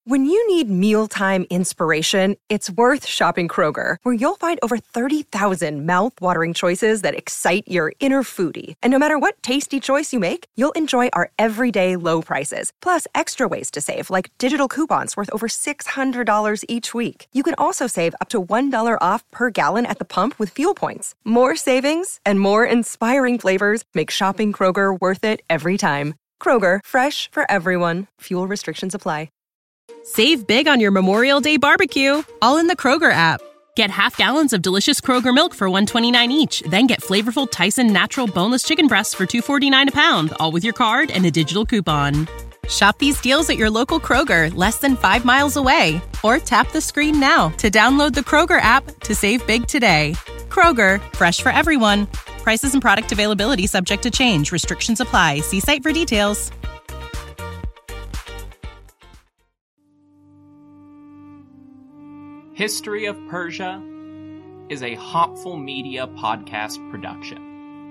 When you need mealtime inspiration, it's worth shopping Kroger, where you'll find over 30,000 mouth-watering choices that excite your inner foodie. And no matter what tasty choice you make, you'll enjoy our everyday low prices, plus extra ways to save, like digital coupons worth over $600 each week. You can also save up to $1 off per gallon at the pump with fuel points. More savings and more inspiring flavors make shopping Kroger worth it every time. Kroger, fresh for everyone. Fuel restrictions apply. Save big on your Memorial Day barbecue, all in the Kroger app. Get half gallons of delicious Kroger milk for $1.29 each. Then get flavorful Tyson natural boneless chicken breasts for $2.49 a pound, all with your card and a digital coupon. Shop these deals at your local Kroger, less than 5 miles away. Or tap the screen now to download the Kroger app to save big today. Kroger, fresh for everyone. Prices and product availability subject to change. Restrictions apply. See site for details. History of Persia is a Hopful Media podcast production.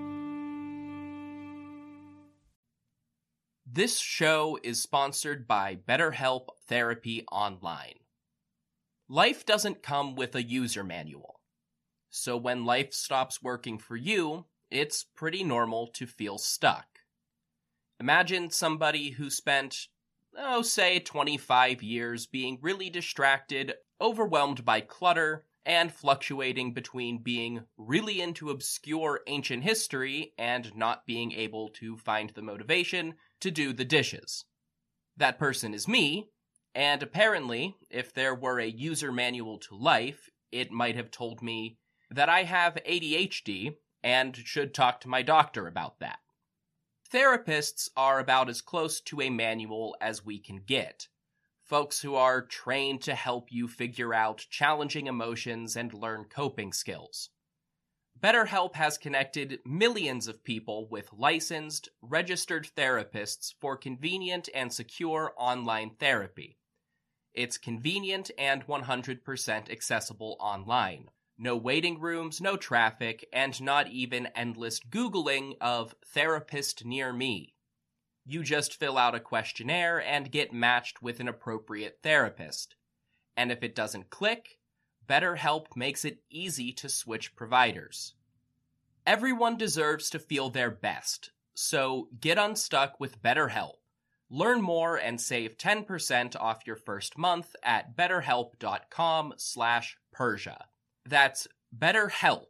This show is sponsored by BetterHelp Therapy Online. Life doesn't come with a user manual, so when life stops working for you, it's pretty normal to feel stuck. Imagine somebody who spent, say 25 years being really distracted, overwhelmed by clutter, and fluctuating between being really into obscure ancient history and not being able to find the motivation to do the dishes. That person is me, and apparently, if there were a user manual to life, it might have told me that I have ADHD and should talk to my doctor about that. Therapists are about as close to a manual as we can get. Folks who are trained to help you figure out challenging emotions and learn coping skills. BetterHelp has connected millions of people with licensed, registered therapists for convenient and secure online therapy. It's convenient and 100% accessible online. No waiting rooms, no traffic, and not even endless Googling of therapist near me. You just fill out a questionnaire and get matched with an appropriate therapist. And if it doesn't click, BetterHelp makes it easy to switch providers. Everyone deserves to feel their best, so get unstuck with BetterHelp. Learn more and save 10% off your first month at betterhelp.com/Persia. That's BetterHelp,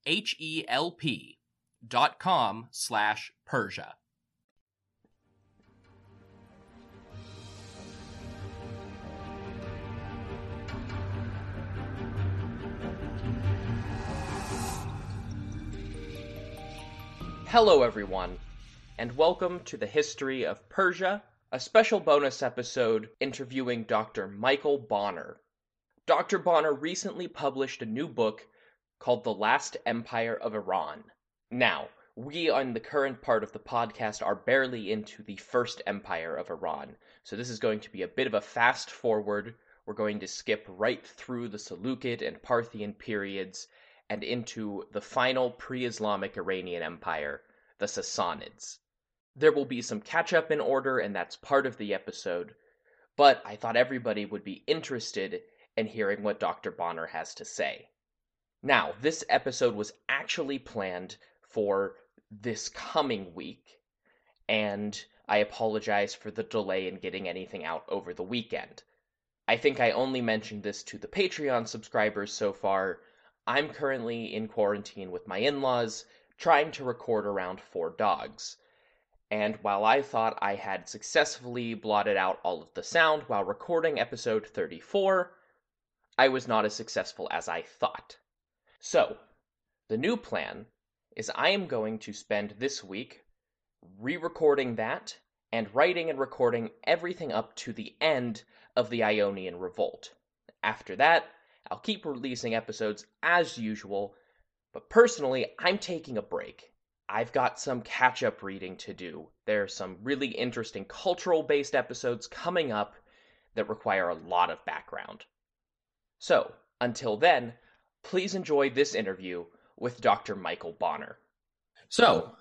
HELP.com/Persia. Hello everyone, and welcome to the History of Persia, a special bonus episode interviewing Dr. Michael Bonner. Dr. Bonner recently published a new book called The Last Empire of Iran. Now, we on the current part of the podcast are barely into the First Empire of Iran, so this is going to be a bit of a fast forward. We're going to skip right through the Seleucid and Parthian periods and into the final pre-Islamic Iranian Empire, the Sassanids. There will be some catch-up in order, and that's part of the episode, but I thought everybody would be interested in hearing what Dr. Bonner has to say. Now, this episode was actually planned for this coming week, and I apologize for the delay in getting anything out over the weekend. I think I only mentioned this to the Patreon subscribers so far. I'm currently in quarantine with my in-laws, trying to record around 4 dogs. And while I thought I had successfully blotted out all of the sound while recording episode 34, I was not as successful as I thought. So, the new plan is I am going to spend this week re-recording that and writing and recording everything up to the end of the Ionian Revolt. After that, I'll keep releasing episodes as usual, but personally, I'm taking a break. I've got some catch-up reading to do. There are some really interesting cultural-based episodes coming up that require a lot of background. So, until then, please enjoy this interview with Dr. Michael Bonner. So,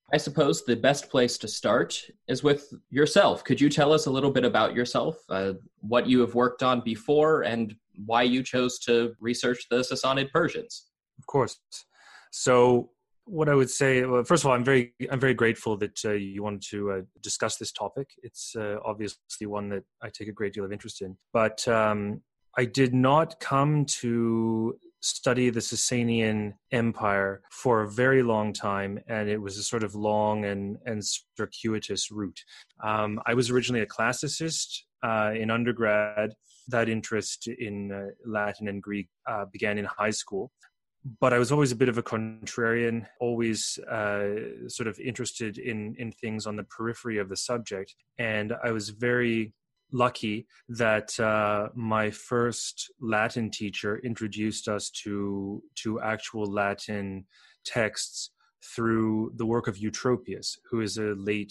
I suppose the best place to start is with yourself. Could you tell us a little bit about yourself, what you have worked on before, and why you chose to research the Sassanid Persians? Of course. So what I would say, well, first of all, I'm very grateful that you wanted to discuss this topic. It's obviously one that I take a great deal of interest in. But I did not come to study the Sasanian Empire for a very long time, and it was a sort of long and circuitous route. I was originally a classicist in undergrad. That interest in Latin and Greek began in high school. But I was always a bit of a contrarian, always sort of interested in things on the periphery of the subject. And I was very lucky that my first Latin teacher introduced us to actual Latin texts through the work of Eutropius, who is a late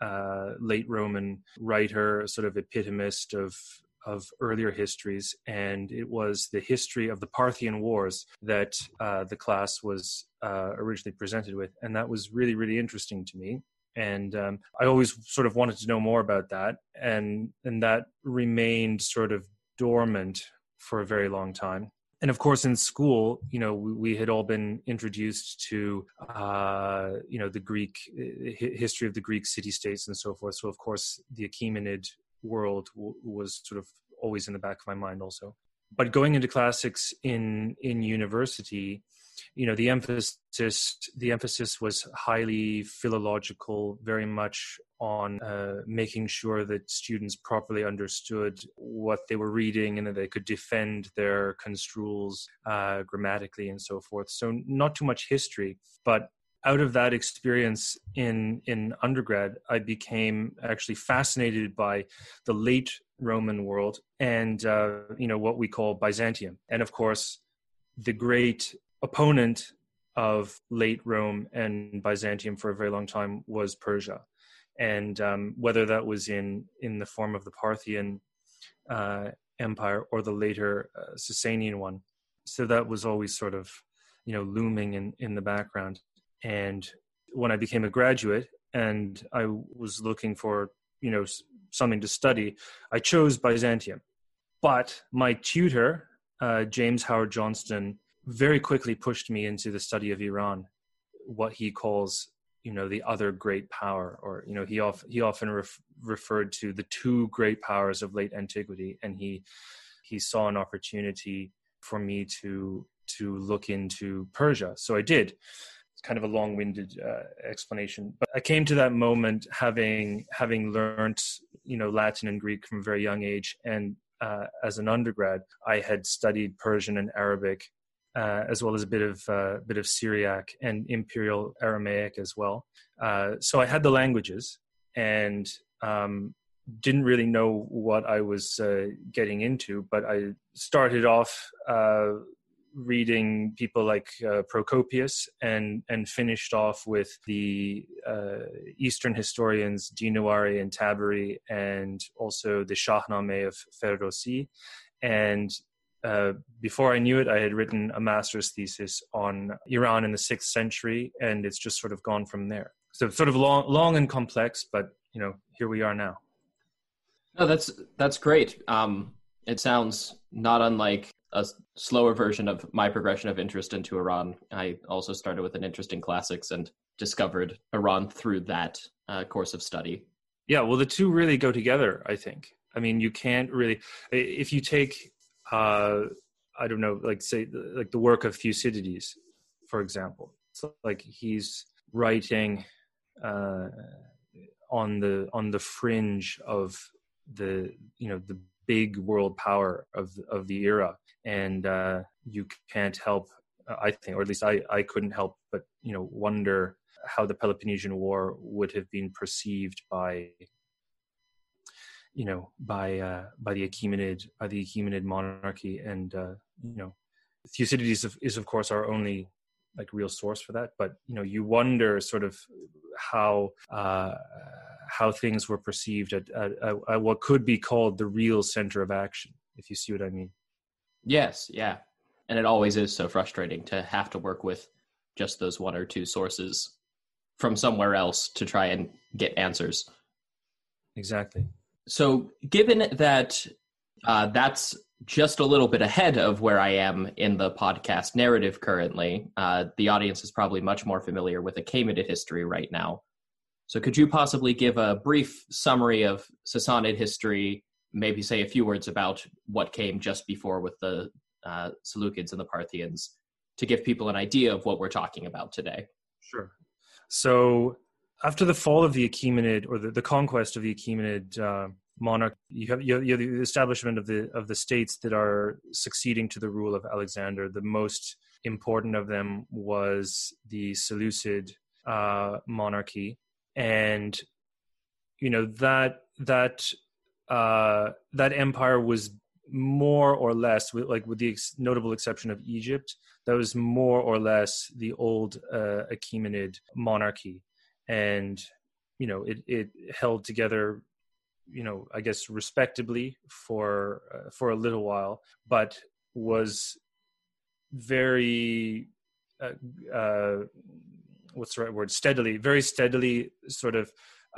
Roman writer, sort of epitomist of earlier histories. And it was the history of the Parthian Wars that the class was originally presented with. And that was really, really interesting to me. And I always sort of wanted to know more about that. And that remained sort of dormant for a very long time. And of course, in school, we had all been introduced to, the Greek history of the Greek city-states and so forth. So, of course, the Achaemenid world was sort of always in the back of my mind also. But going into classics in university, the emphasis was highly philological, very much on making sure that students properly understood what they were reading and that they could defend their construals grammatically and so forth. So not too much history, but out of that experience in undergrad, I became actually fascinated by the late Roman world and, what we call Byzantium. And of course, the great opponent of late Rome and Byzantium for a very long time was Persia. And whether that was in the form of the Parthian Empire or the later Sasanian one. So that was always sort of, looming in the background. And when I became a graduate and I was looking for, something to study, I chose Byzantium. But my tutor, James Howard Johnston, very quickly pushed me into the study of Iran, what he calls, the other great power, or, he often referred to the two great powers of late antiquity. And he saw an opportunity for me to look into Persia. So I did. Kind of a long-winded explanation, but I came to that moment having learned Latin and Greek from a very young age, and as an undergrad I had studied Persian and Arabic, as well as a bit of Syriac and Imperial Aramaic as well. So I had the languages and didn't really know what I was getting into, but I started off reading people like Procopius and finished off with the Eastern historians Dinawari and Tabari, and also the Shahnameh of Ferdowsi. And before I knew it, I had written a master's thesis on Iran in the 6th century, and it's just sort of gone from there. So sort of long and complex, but here we are now. No, that's great. It sounds not unlike a slower version of my progression of interest into Iran. I also started with an interest in classics and discovered Iran through that course of study. Yeah, well, the two really go together, I think. I mean, you can't really, if you take, I don't know, like say, like the work of Thucydides, for example. So like he's writing on the fringe of the big world power of the era, and you can't help, I think, or at least I couldn't help but wonder how the Peloponnesian War would have been perceived by the Achaemenid monarchy. And Thucydides is of course our only like real source for that, but you wonder sort of how things were perceived at what could be called the real center of action, if you see what I mean. Yes, yeah. And it always is so frustrating to have to work with just those one or two sources from somewhere else to try and get answers. Exactly. So given that that's just a little bit ahead of where I am in the podcast narrative currently, the audience is probably much more familiar with Achaemenid history right now. So could you possibly give a brief summary of Sassanid history, maybe say a few words about what came just before with the Seleucids and the Parthians, to give people an idea of what we're talking about today? Sure. So after the fall of the Achaemenid, or the conquest of the Achaemenid monarch, you have the establishment of the states that are succeeding to the rule of Alexander. The most important of them was the Seleucid monarchy, and that empire was more or less, with the notable exception of Egypt, that was more or less the old Achaemenid monarchy, and it held together, I guess respectably for a little while, but was very what's the right word? Very steadily sort of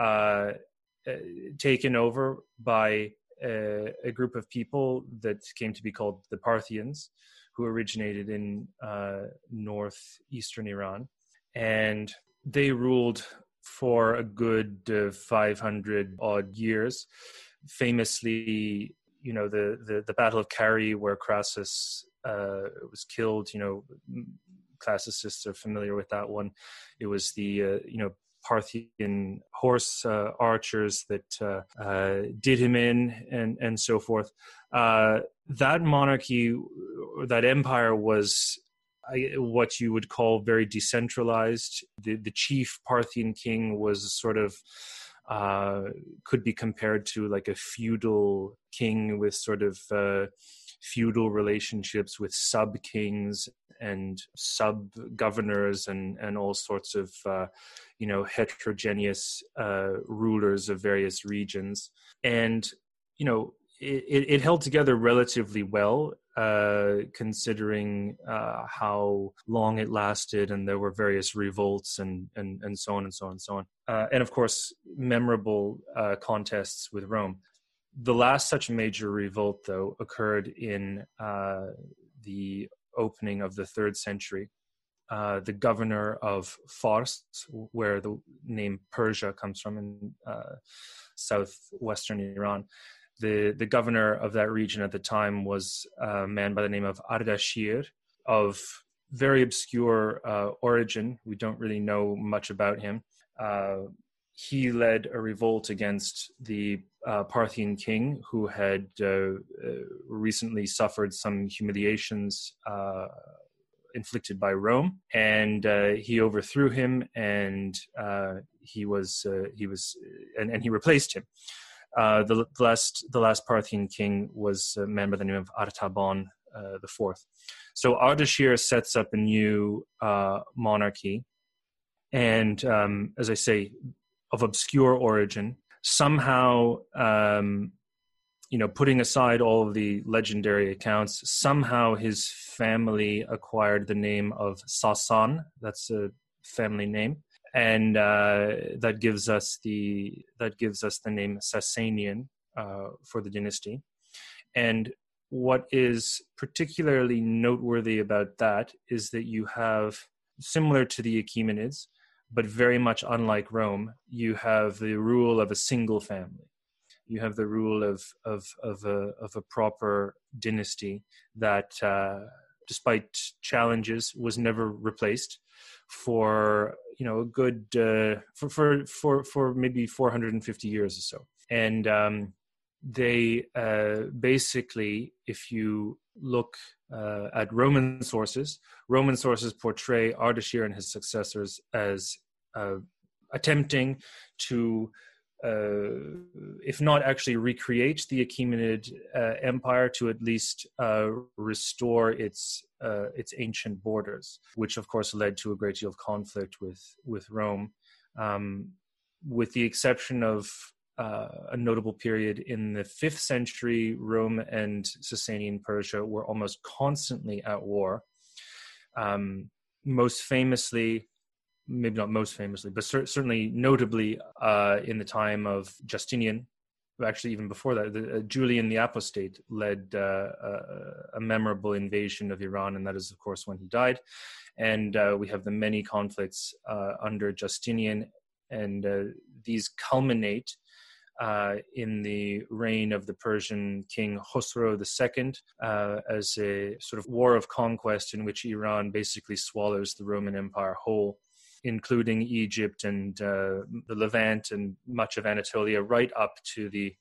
taken over by a group of people that came to be called the Parthians, who originated in northeastern Iran. And they ruled for a good 500 odd years. Famously, the Battle of Carrhae, where Crassus was killed, classicists are familiar with that one. It was the Parthian horse archers that did him in, and so forth. That monarchy, that empire, was what you would call very decentralized. The chief Parthian king was sort of could be compared to like a feudal king with sort of feudal relationships with sub-kings and sub-governors and all sorts of heterogeneous rulers of various regions. And it held together relatively well, considering how long it lasted, and there were various revolts and so on and so on and so on. And of course, memorable contests with Rome. The last such major revolt, though, occurred in the opening of the 3rd century. The governor of Fars, where the name Persia comes from, in southwestern Iran, the governor of that region at the time was a man by the name of Ardashir, of very obscure origin. We don't really know much about him. He led a revolt against the Parthian king, who had recently suffered some humiliations inflicted by Rome, and he overthrew him, and he replaced him. The last Parthian king was a man by the name of Artaban the Fourth. So Ardashir sets up a new monarchy, and as I say, of obscure origin. Somehow, putting aside all of the legendary accounts, somehow his family acquired the name of Sasan. That's a family name, and that gives us the name Sasanian for the dynasty. And what is particularly noteworthy about that is that you have, similar to the Achaemenids, but very much unlike Rome, you have the rule of a single family. You have the rule of a proper dynasty that, despite challenges, was never replaced for a good for maybe 450 years or so. And they basically, if you look at Roman sources portray Ardashir and his successors as attempting to, if not actually recreate the Achaemenid empire, to at least restore its ancient borders, which of course led to a great deal of conflict with Rome, with the exception of a notable period in the 5th century. Rome and Sasanian Persia were almost constantly at war. Most famously, maybe not most famously, but certainly notably in the time of Justinian. Actually, even before that, Julian the Apostate led a memorable invasion of Iran, and that is, of course, when he died. And we have the many conflicts under Justinian, and these culminate in the reign of the Persian king Khosrow II as a sort of war of conquest in which Iran basically swallows the Roman Empire whole, including Egypt and the Levant and much of Anatolia, right up to the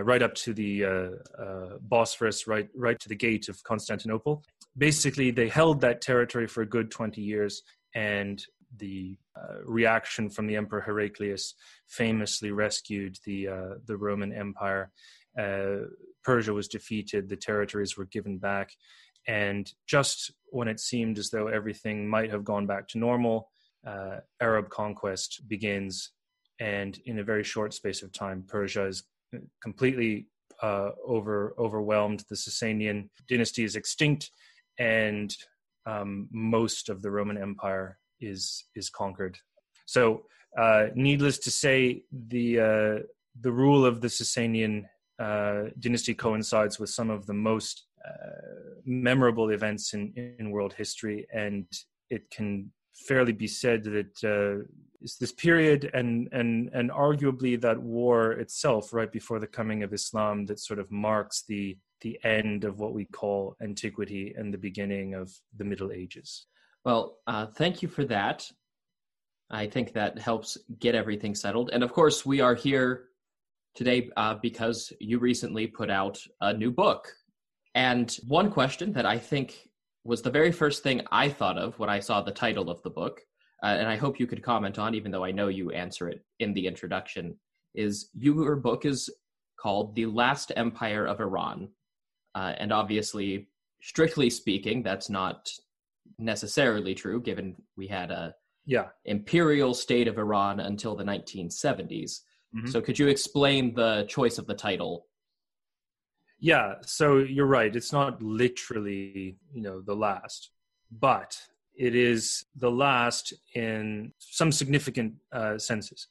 Bosphorus, right to the gate of Constantinople. Basically, they held that territory for a good 20 years, and the reaction from the Emperor Heraclius famously rescued the Roman Empire. Persia was defeated, the territories were given back, and just when it seemed as though everything might have gone back to normal, Arab conquest begins, and in a very short space of time, Persia is completely overwhelmed. The Sasanian dynasty is extinct, and most of the Roman Empire is conquered. So, needless to say, the rule of the Sasanian dynasty coincides with some of the most memorable events in world history, and it can fairly be said that it's this period and arguably that war itself right before the coming of Islam that sort of marks the end of what we call antiquity and the beginning of the Middle Ages. Well, thank you for that. I think that helps get everything settled. And of course, we are here today because you recently put out a new book. And one question that I think was the very first thing I thought of when I saw the title of the book, and I hope you could comment on, even though I know you answer it in the introduction, is your book is called The Last Empire of Iran. And obviously, strictly speaking, that's not necessarily true, given we had a imperial state of Iran until the 1970s. Mm-hmm. So could you explain the choice of the title? Yeah, so you're right. It's not literally, the last, but it is the last in some significant senses.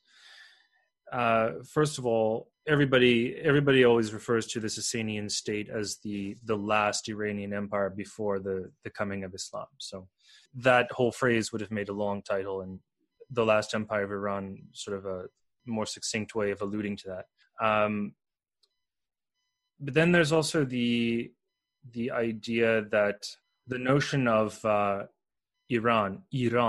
First of all, everybody always refers to the Sasanian state as the last Iranian empire before the coming of Islam. So that whole phrase would have made a long title, and the last empire of Iran, sort of a more succinct way of alluding to that. But then there's also the idea that the notion of Iran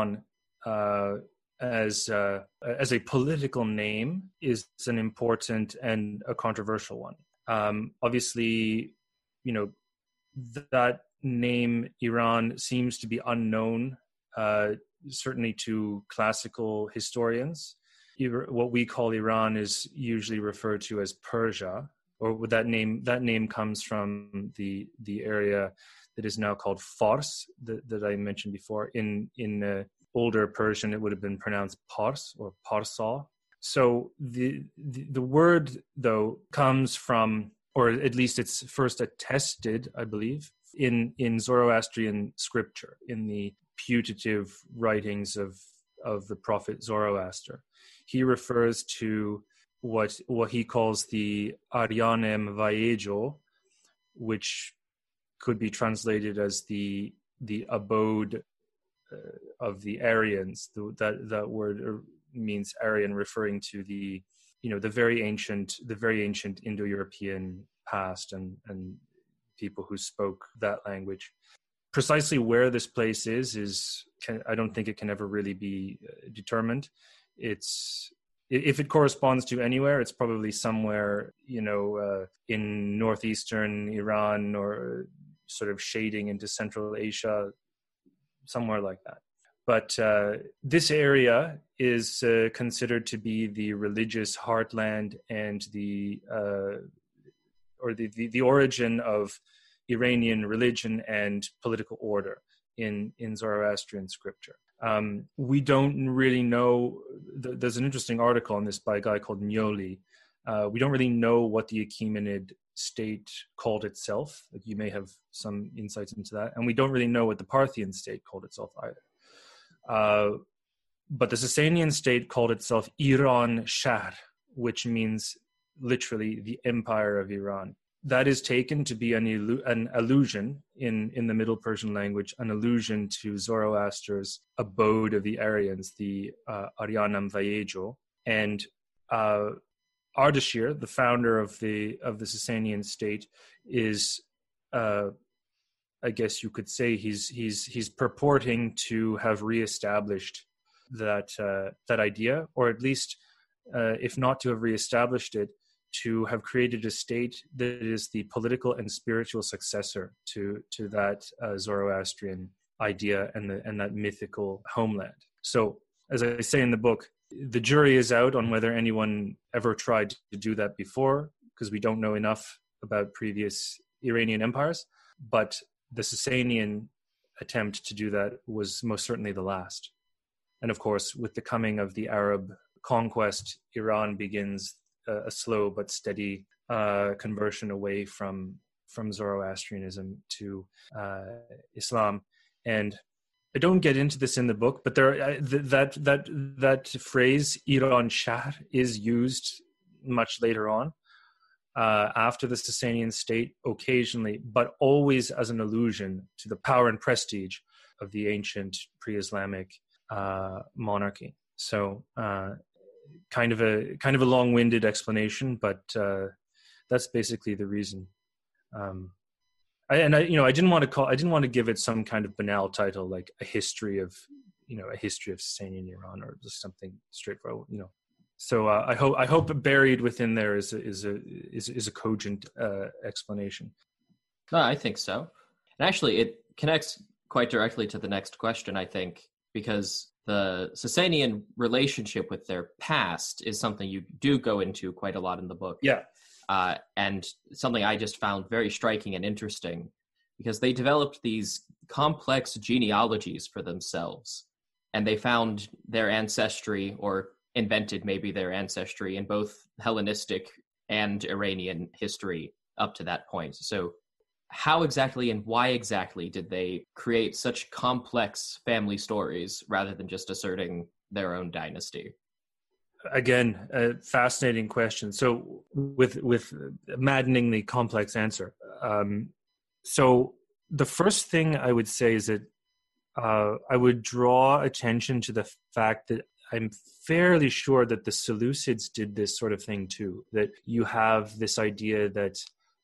as a political name is an important and a controversial one. Obviously, that name Iran seems to be unknown, certainly to classical historians. What we call Iran is usually referred to as Persia, or that name comes from the area that is now called Fars that I mentioned before. In older Persian, it would have been pronounced Pars or Parsa. So the word, though, comes from, or at least it's first attested, I believe, in Zoroastrian scripture, in the putative writings of the prophet Zoroaster. He refers to what he calls the Aryanem Vaejo, which could be translated as the abode of the Aryans. That word means Aryan, referring to the very ancient Indo-European past and people who spoke that language. Precisely where this place I don't think it can ever really be determined. If it corresponds to anywhere, it's probably somewhere, in northeastern Iran or sort of shading into Central Asia, somewhere like that. But this area is considered to be the religious heartland and the origin of Iranian religion and political order in Zoroastrian scripture. We don't really know. There's an interesting article on this by a guy called Nioli. We don't really know what the Achaemenid state called itself. You may have some insights into that. And we don't really know what the Parthian state called itself either. But the Sasanian state called itself Iran Shahr, which means literally the Empire of Iran. That is taken to be an allusion in the Middle Persian language, an allusion to Zoroaster's abode of the Aryans, the Aryanam Vayejo. And Ardashir, the founder of the Sasanian state, is, I guess you could say, he's purporting to have reestablished that idea, or at least, if not to have reestablished it, to have created a state that is the political and spiritual successor to that Zoroastrian idea and that mythical homeland. So, as I say in the book, the jury is out on whether anyone ever tried to do that before, because we don't know enough about previous Iranian empires. But the Sasanian attempt to do that was most certainly the last. And of course, with the coming of the Arab conquest, Iran begins a slow but steady conversion away from Zoroastrianism to Islam. And I don't get into this in the book, but there that phrase Iran Shahr is used much later on after the Sasanian state occasionally, but always as an allusion to the power and prestige of the ancient pre-Islamic monarchy. So kind of a long-winded explanation, but that's basically the reason. I didn't want to give it some kind of banal title like a history of Sasanian Iran, or just something straightforward. So I hope buried within there is a cogent explanation. No, I think so. And actually, it connects quite directly to the next question, I think, because the Sasanian relationship with their past is something you do go into quite a lot in the book. Yeah. And something I just found very striking and interesting, because they developed these complex genealogies for themselves, and they found their ancestry, or invented maybe their ancestry, in both Hellenistic and Iranian history up to that point. So how exactly and why exactly did they create such complex family stories rather than just asserting their own dynasty? Again, a fascinating question. So with a maddeningly complex answer. So the first thing I would say is that I would draw attention to the fact that I'm fairly sure that the Seleucids did this sort of thing too, that you have this idea that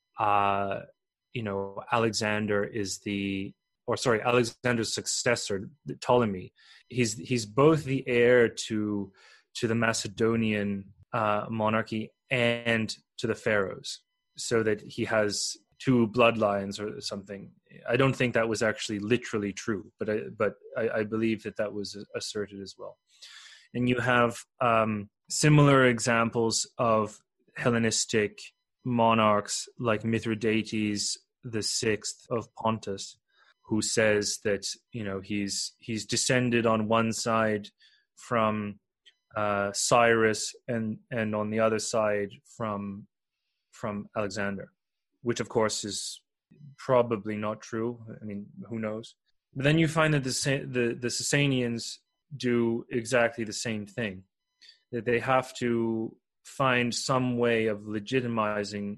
Alexander's successor, Ptolemy, he's both the heir to the Macedonian monarchy and to the pharaohs, so that he has two bloodlines or something. I don't think that was actually literally true, but I believe that was asserted as well. And you have similar examples of Hellenistic monarchs like Mithridates VI of Pontus, who says that he's descended on one side from Cyrus and on the other side from Alexander, which of course is probably not true. I mean, who knows? But then you find that the Sasanians do exactly the same thing, that they have to find some way of legitimizing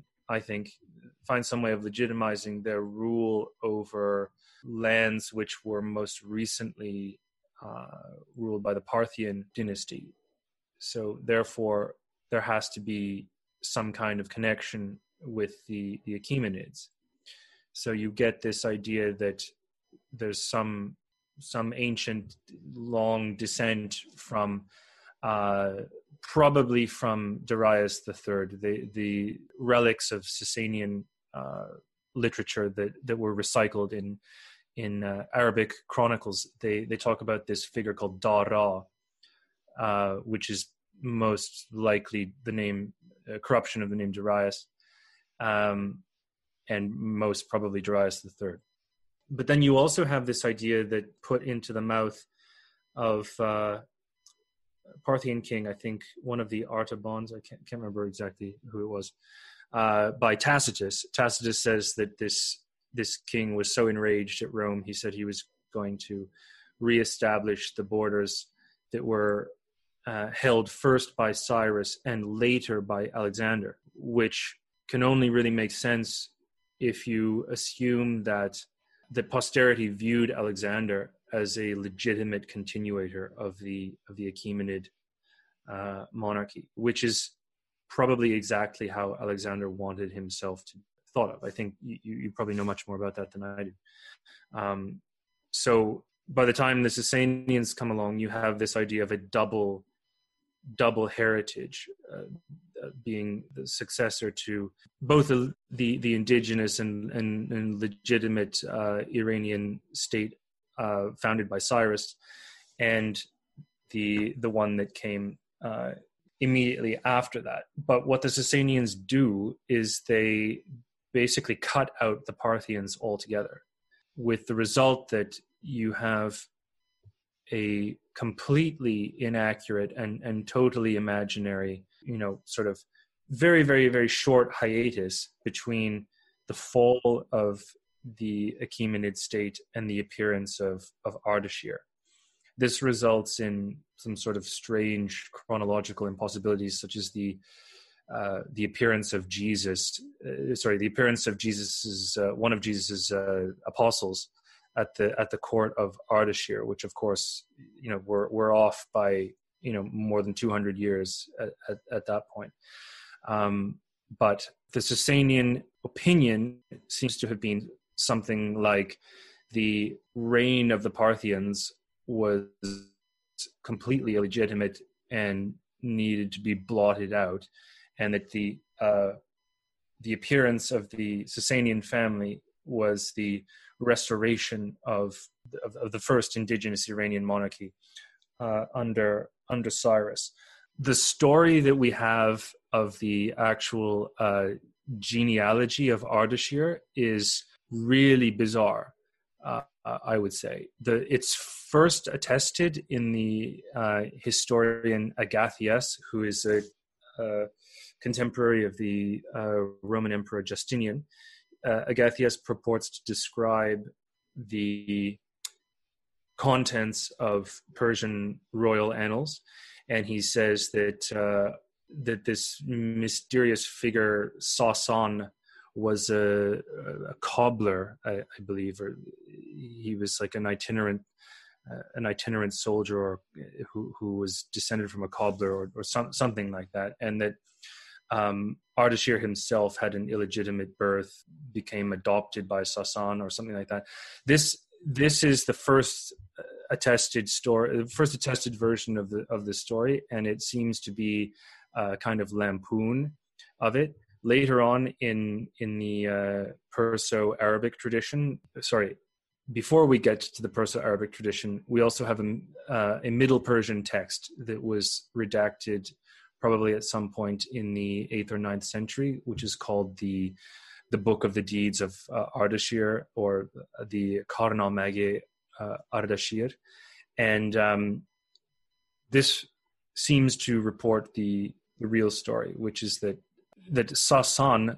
their rule over lands which were most recently ruled by the Parthian dynasty. So therefore, there has to be some kind of connection with the Achaemenids. So you get this idea that there's some ancient long descent from probably from Darius III, the relics of Sasanian literature that were recycled in Arabic chronicles. They talk about this figure called Dara, which is most likely the name corruption of the name Darius, and most probably Darius III. But then you also have this idea that put into the mouth of Parthian king, I think one of the Artabans, I can't remember exactly who it was, by Tacitus. Tacitus says that this king was so enraged at Rome, he said he was going to reestablish the borders that were held first by Cyrus and later by Alexander, which can only really make sense if you assume that the posterity viewed Alexander as a legitimate continuator of the Achaemenid monarchy, which is probably exactly how Alexander wanted himself to be thought of. I think you probably know much more about that than I do. So by the time the Sasanians come along, you have this idea of a double heritage, being the successor to both the indigenous and legitimate Iranian state founded by Cyrus, and the one that came immediately after that. But what the Sasanians do is they basically cut out the Parthians altogether, with the result that you have a completely inaccurate and totally imaginary, sort of very, very, very short hiatus between the fall of the Achaemenid state and the appearance of Ardashir. This results in some sort of strange chronological impossibilities, such as the appearance of Jesus. The appearance of Jesus's one of Jesus's apostles at the court of Ardashir, which of course we're off by more than 200 years at that point. But the Sasanian opinion seems to have been something like the reign of the Parthians was completely illegitimate and needed to be blotted out, and that the appearance of the Sasanian family was the restoration of the first indigenous Iranian monarchy under Cyrus. The story that we have of the actual genealogy of Ardashir is really bizarre, I would say. It's first attested in the historian Agathias, who is a contemporary of the Roman Emperor Justinian. Agathias purports to describe the contents of Persian royal annals, and he says that this mysterious figure Sasan was a cobbler, I believe, or he was like an itinerant soldier, or who was descended from a cobbler, or something like that, and that Ardashir himself had an illegitimate birth, became adopted by Sasan or something like that. This is the first attested story, the first attested version of the story, and it seems to be a kind of lampoon of it. Later on in the Perso-Arabic tradition, before we get to the Perso-Arabic tradition, we also have a Middle Persian text that was redacted probably at some point in the 8th or 9th century, which is called the Book of the Deeds of Ardashir, or the Karnamage Ardashir. And this seems to report the real story, which is that Sasan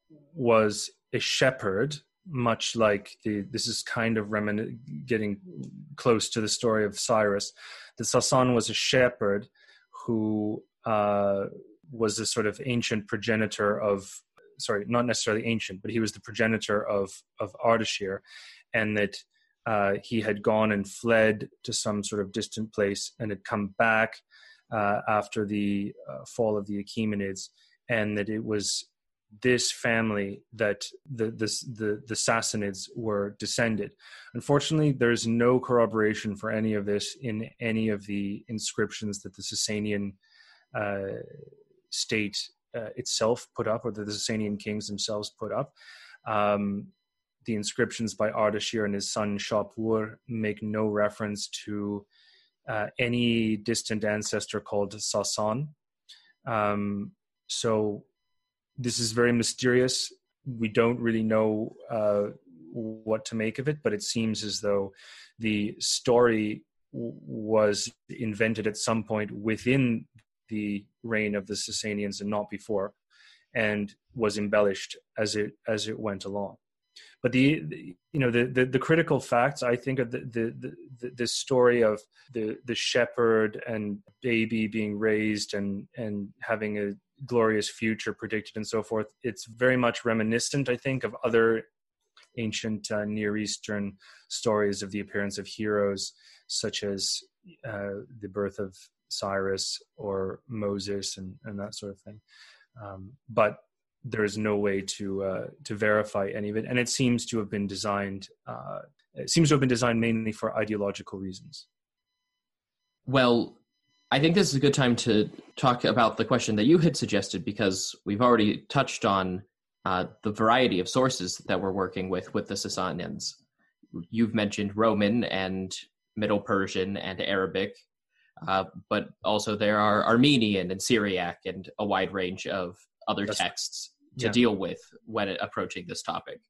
was a shepherd, much like this is kind of getting close to the story of Cyrus. That Sasan was a shepherd who was a sort of ancient progenitor of, not necessarily ancient, but he was the progenitor of Ardashir, and that he had gone and fled to some sort of distant place and had come back after the fall of the Achaemenids, and that it was this family that the Sassanids were descended. Unfortunately, there's no corroboration for any of this in any of the inscriptions that the Sasanian state itself put up, or that the Sasanian kings themselves put up. The inscriptions by Ardashir and his son Shapur make no reference to any distant ancestor called Sasan. So this is very mysterious. We don't really know what to make of it, but it seems as though the story was invented at some point within the reign of the Sasanians and not before, and was embellished as it went along. But the critical facts, I think, are the story of the shepherd and baby being raised and having a glorious future predicted and so forth. It's very much reminiscent, I think, of other ancient Near Eastern stories of the appearance of heroes, such as the birth of Cyrus or Moses and that sort of thing. But there is no way to verify any of it, and it seems to have been designed. Mainly for ideological reasons. Well, I think this is a good time to talk about the question that you had suggested, because we've already touched on the variety of sources that we're working with the Sasanians. You've mentioned Roman and Middle Persian and Arabic, but also there are Armenian and Syriac and a wide range of other texts to deal with when approaching this topic.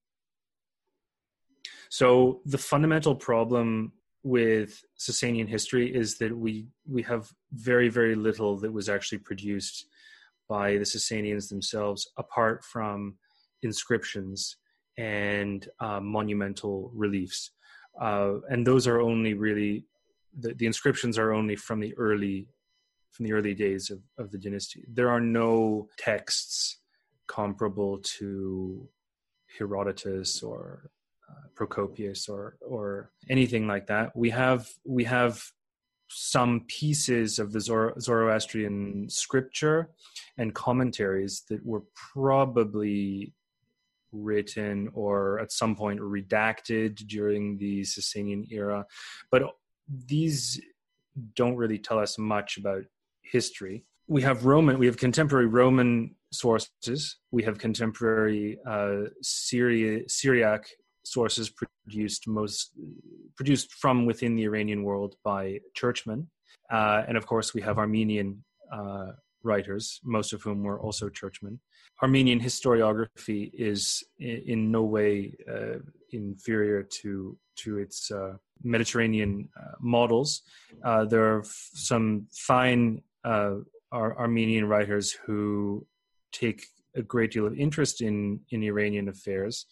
So the fundamental problem with Sasanian history is that we have very, very little that was actually produced by the Sasanians themselves, apart from inscriptions and monumental reliefs. And those are only really, the inscriptions are only from the early days of the dynasty. There are no texts comparable to Herodotus or Procopius or anything like that. We have some pieces of the Zoroastrian scripture and commentaries that were probably written or at some point redacted during the Sasanian era, but these don't really tell us much about history. We have contemporary Roman sources. We have contemporary Syriac sources produced from within the Iranian world by churchmen. And of course, we have Armenian writers, most of whom were also churchmen. Armenian historiography is in no way inferior to its Mediterranean models. There are some fine Armenian writers who take a great deal of interest in Iranian affairs.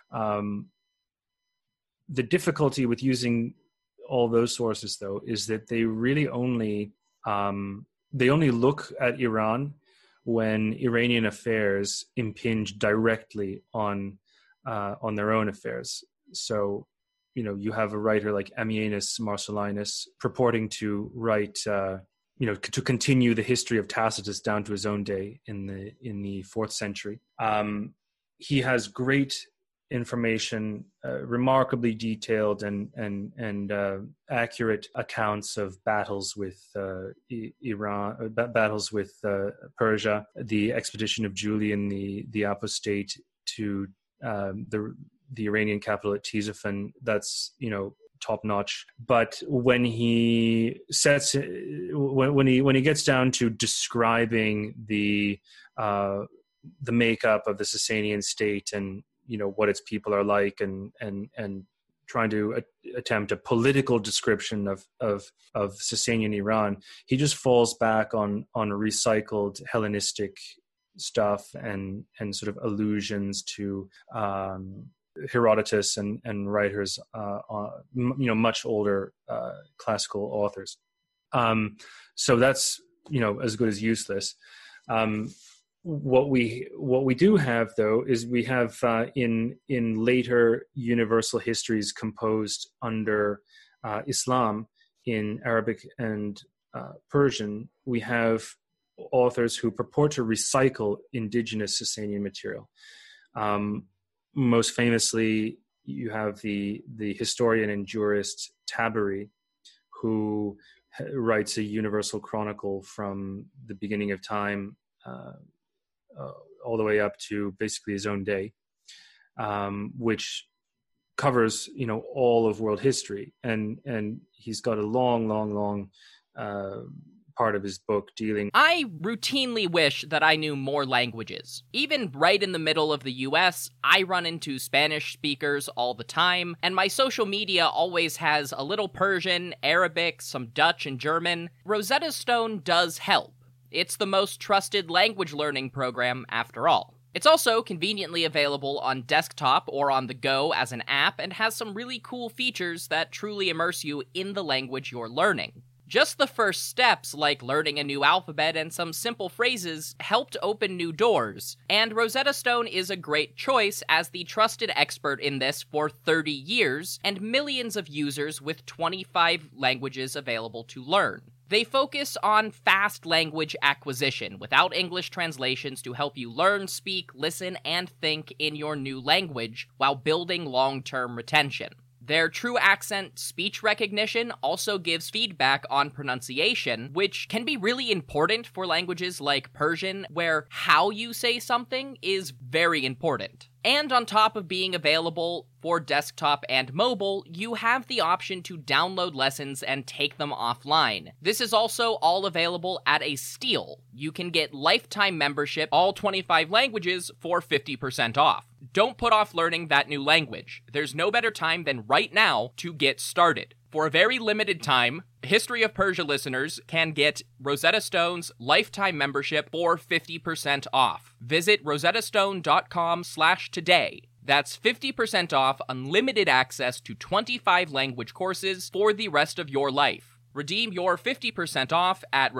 The difficulty with using all those sources, though, is that they really only look at Iran when Iranian affairs impinge directly on their own affairs. So, you have a writer like Ammianus Marcellinus purporting to write, to continue the history of Tacitus down to his own day in the 4th century. He has great information, remarkably detailed and accurate accounts of battles with Iran, battles with Persia, the expedition of Julian the Apostate to the Iranian capital at Ctesiphon. That's top notch. But when he gets down to describing the makeup of the Sasanian state and what its people are like, and trying to attempt a political description of Sasanian Iran, he just falls back on recycled Hellenistic stuff and sort of allusions to Herodotus and writers, much older classical authors. So that's as good as useless. What we do have, though, is we have in later universal histories composed under Islam in Arabic and Persian, we have authors who purport to recycle indigenous Sasanian material. Most famously, you have the historian and jurist Tabari, who writes a universal chronicle from the beginning of time all the way up to basically his own day, which covers all of world history, and he's got a long part of his book dealing. I routinely wish that I knew more languages. Even right in the middle of the US, I run into Spanish speakers all the time, and my social media always has a little Persian, Arabic, some Dutch and German. Rosetta Stone does help. It's the most trusted language learning program after all. It's also conveniently available on desktop or on the go as an app and has some really cool features that truly immerse you in the language you're learning. Just the first steps, like learning a new alphabet and some simple phrases, helped open new doors, and Rosetta Stone is a great choice as the trusted expert in this for 30 years and millions of users with 25 languages available to learn. They focus on fast language acquisition without English translations to help you learn, speak, listen, and think in your new language while building long-term retention. Their true accent speech recognition also gives feedback on pronunciation, which can be really important for languages like Persian, where how you say something is very important. And on top of being available for desktop and mobile, you have the option to download lessons and take them offline. This is also all available at a steal. You can get lifetime membership, all 25 languages, for 50% off. Don't put off learning that new language. There's no better time than right now to get started. For a very limited time, History of Persia listeners can get Rosetta Stone's lifetime membership for 50% off. Visit rosettastone.com/today. That's 50% off unlimited access to 25 language courses for the rest of your life. Redeem your 50% off at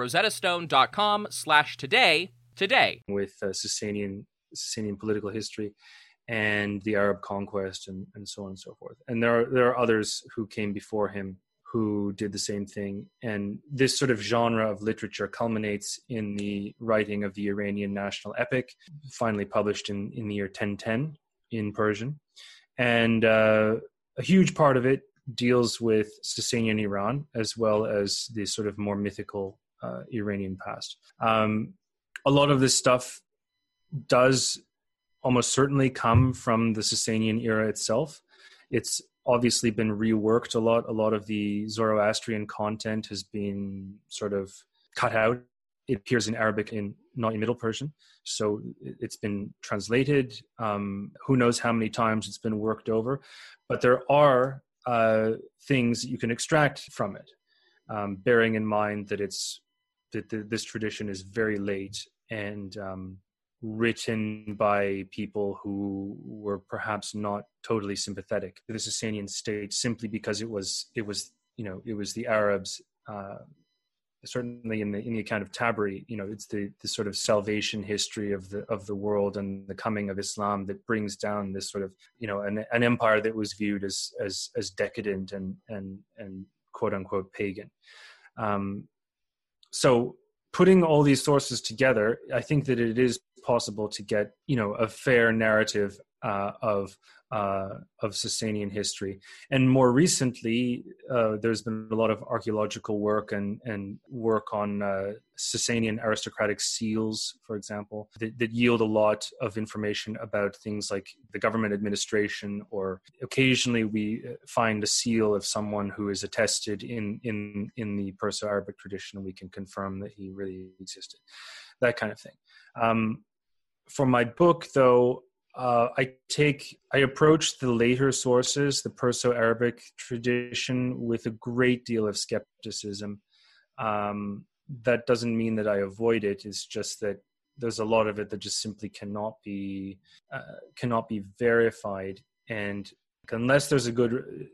rosettastone.com/today today. With Sasanian political history and the Arab conquest and so on and so forth. And there are others who came before him who did the same thing. And this sort of genre of literature culminates in the writing of the Iranian national epic, finally published in the year 1010 in Persian. And a huge part of it deals with Sasanian Iran, as well as the sort of more mythical Iranian past. A lot of this stuff does almost certainly come from the Sasanian era itself. It's obviously been reworked a lot. A lot of the Zoroastrian content has been sort of cut out. It appears in Arabic, not in Middle Persian. So it's been translated. Who knows how many times it's been worked over. But there are things that you can extract from it, bearing in mind that this tradition is very late and written by people who were perhaps not totally sympathetic to the Sasanian state, simply because it was the Arabs, certainly in the account of Tabari, it's the sort of salvation history of the world and the coming of Islam that brings down this sort of an empire that was viewed as decadent and quote unquote pagan. So putting all these sources together, I think that it is possible to get a fair narrative of Sasanian history. And more recently, there's been a lot of archaeological work and work on Sasanian aristocratic seals, for example, that yield a lot of information about things like the government administration, or occasionally we find a seal of someone who is attested in the Perso-Arabic tradition, and we can confirm that he really existed, that kind of thing. For my book, though, I approach the later sources, the Perso-Arabic tradition, with a great deal of skepticism. That doesn't mean that I avoid it. It's just that there's a lot of it that just simply cannot be verified. And unless there's a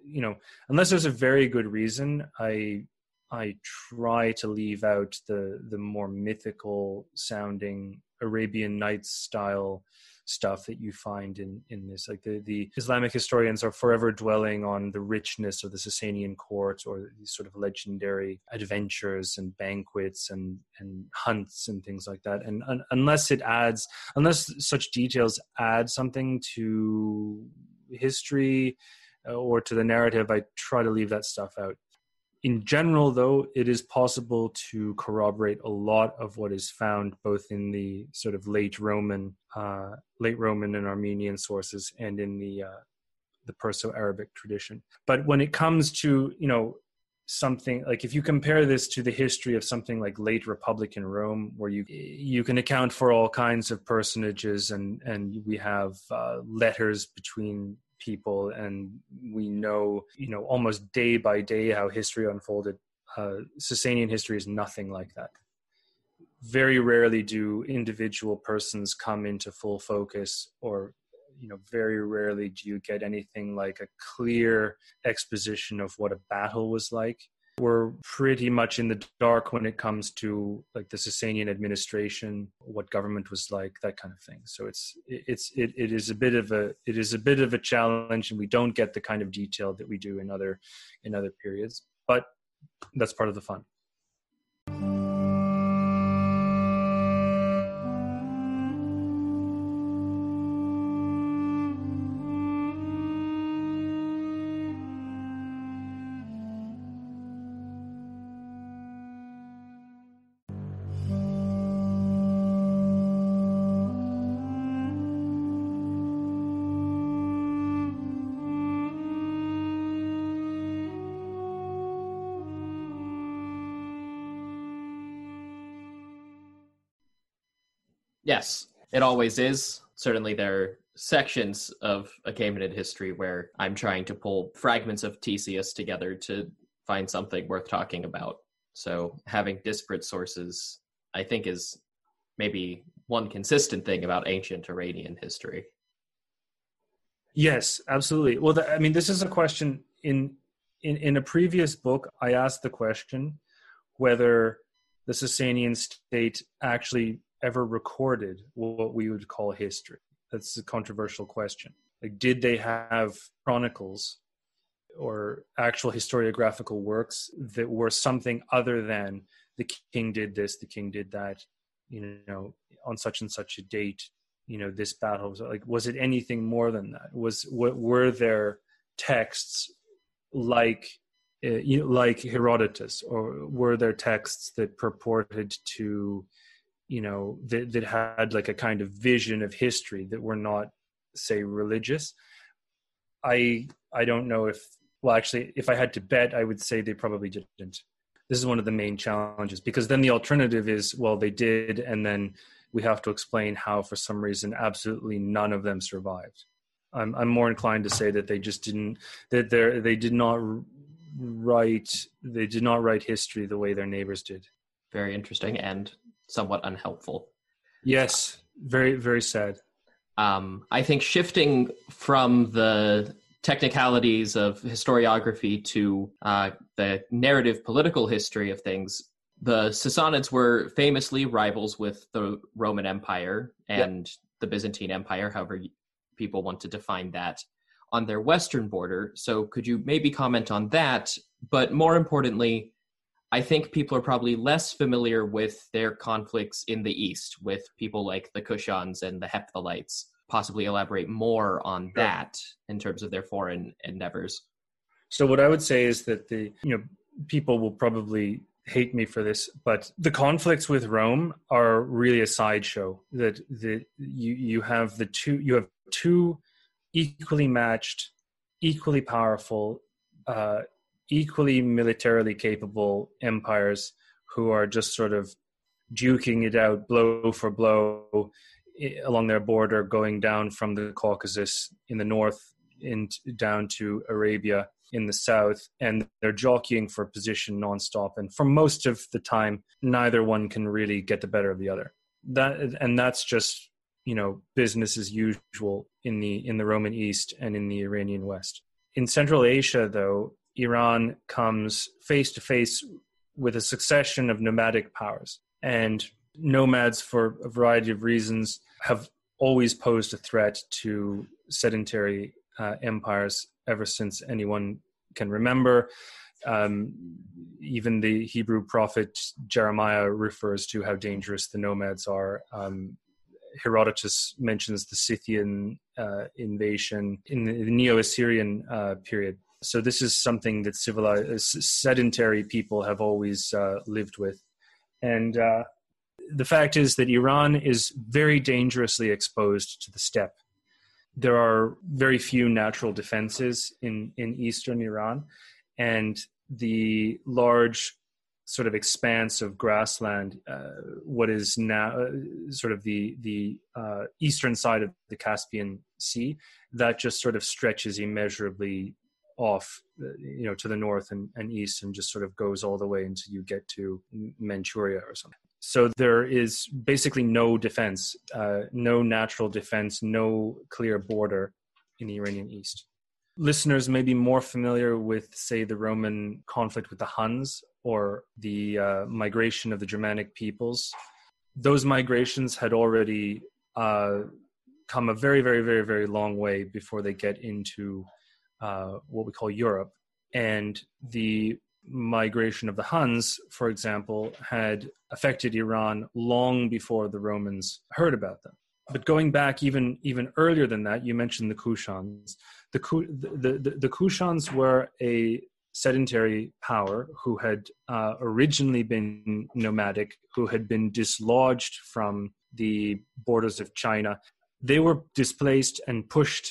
very good reason, I try to leave out the more mythical sounding Arabian Nights style stuff that you find in this. Like the Islamic historians are forever dwelling on the richness of the Sasanian court, or these sort of legendary adventures and banquets and hunts and things like that. And unless such details add something to history or to the narrative, I try to leave that stuff out. In general, though, it is possible to corroborate a lot of what is found both in the sort of late Roman and Armenian sources and in the Perso-Arabic tradition. But when it comes to, something like, if you compare this to the history of something like late Republican Rome, where you can account for all kinds of personages and we have letters between people, and we know almost day by day how history unfolded. Sasanian history is nothing like that. very rarely do individual persons come into full focus, or very rarely do you get anything like a clear exposition of what a battle was like. We're pretty much in the dark when it comes to like the Sasanian administration, what government was like, that kind of thing. So it is a bit of a challenge, and we don't get the kind of detail that we do in other periods. But that's part of the fun. Yes, it always is. Certainly there are sections of Achaemenid history where I'm trying to pull fragments of Ctesias together to find something worth talking about. So having disparate sources, I think, is maybe one consistent thing about ancient Iranian history. Yes, absolutely. Well, this is a question in a previous book. I asked the question whether the Sasanian state actually ever recorded what we would call history. That's a controversial question. Like, did they have chronicles or actual historiographical works that were something other than the king did this, the king did that, on such and such a date, this battle was like, was it anything more than that? Were there texts like Herodotus, or were there texts that purported to that had like a kind of vision of history that were not, say, religious? I don't know if I had to bet, I would say they probably didn't. This is one of the main challenges, because then the alternative is, well, they did, and then we have to explain how, for some reason, absolutely none of them survived. I'm more inclined to say that they just didn't, that they did not write history the way their neighbors did. Very interesting and somewhat unhelpful. Yes, very, very sad. I think shifting from the technicalities of historiography to the narrative political history of things, the Sassanids were famously rivals with the Roman Empire and the Byzantine Empire, however people want to define that, on their western border. So could you maybe comment on that? But more importantly, I think people are probably less familiar with their conflicts in the east with people like the Kushans and the Hephthalites. Possibly elaborate more on that in terms of their foreign endeavors. So what I would say is that people will probably hate me for this, but the conflicts with Rome are really a sideshow. That you have two equally matched, equally powerful, equally militarily capable empires who are just sort of duking it out blow for blow along their border, going down from the Caucasus in the north down to Arabia in the south, and they're jockeying for position nonstop. And for most of the time, neither one can really get the better of the other. That's just business as usual in the Roman East and in the Iranian West. In Central Asia, though, Iran comes face to face with a succession of nomadic powers, and nomads, for a variety of reasons, have always posed a threat to sedentary empires ever since anyone can remember. Even the Hebrew prophet Jeremiah refers to how dangerous the nomads are. Herodotus mentions the Scythian invasion in the Neo-Assyrian period. So this is something that sedentary people have always lived with. And the fact is that Iran is very dangerously exposed to the steppe. There are very few natural defenses in eastern Iran, and the large sort of expanse of grassland, what is now sort of the eastern side of the Caspian Sea, that just sort of stretches immeasurably off, to the north and east, and just sort of goes all the way until you get to Manchuria or something. So there is basically no defense, no natural defense, no clear border in the Iranian East. Listeners may be more familiar with, say, the Roman conflict with the Huns or the migration of the Germanic peoples. Those migrations had already come a very, very, very, very long way before they get into what we call Europe. And the migration of the Huns, for example, had affected Iran long before the Romans heard about them. But going back even earlier than that, you mentioned the Kushans. The Kushans were a sedentary power who had originally been nomadic, who had been dislodged from the borders of China. They were displaced and pushed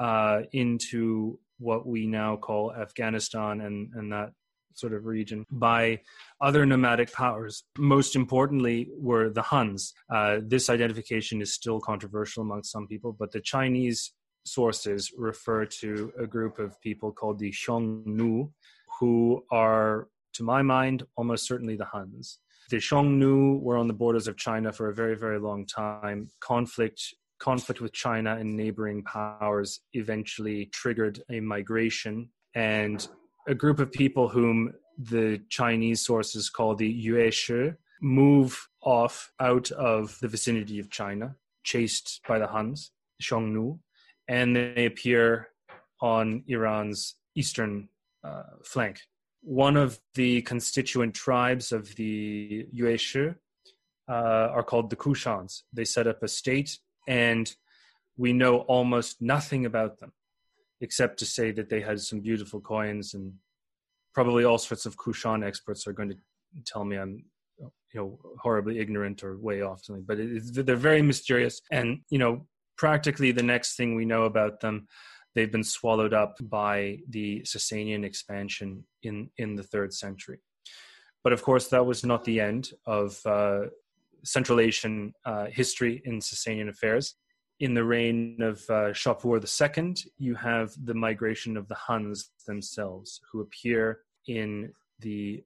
into what we now call Afghanistan and that sort of region by other nomadic powers. Most importantly were the Huns. This identification is still controversial amongst some people, but the Chinese sources refer to a group of people called the Xiongnu, who are, to my mind, almost certainly the Huns. The Xiongnu were on the borders of China for a very, very long time. Conflict with China and neighboring powers eventually triggered a migration, and a group of people whom the Chinese sources call the Yueshi move off out of the vicinity of China, chased by the Huns, Xiongnu, and they appear on Iran's eastern flank. One of the constituent tribes of the Yueshi are called the Kushans. They set up a state, and we know almost nothing about them, except to say that they had some beautiful coins, and probably all sorts of Kushan experts are going to tell me I'm horribly ignorant or way off something, but they're very mysterious. And, practically the next thing we know about them, they've been swallowed up by the Sasanian expansion in the 3rd century. But of course, that was not the end of Central Asian history in Sasanian affairs. In the reign of Shapur II, you have the migration of the Huns themselves, who appear in the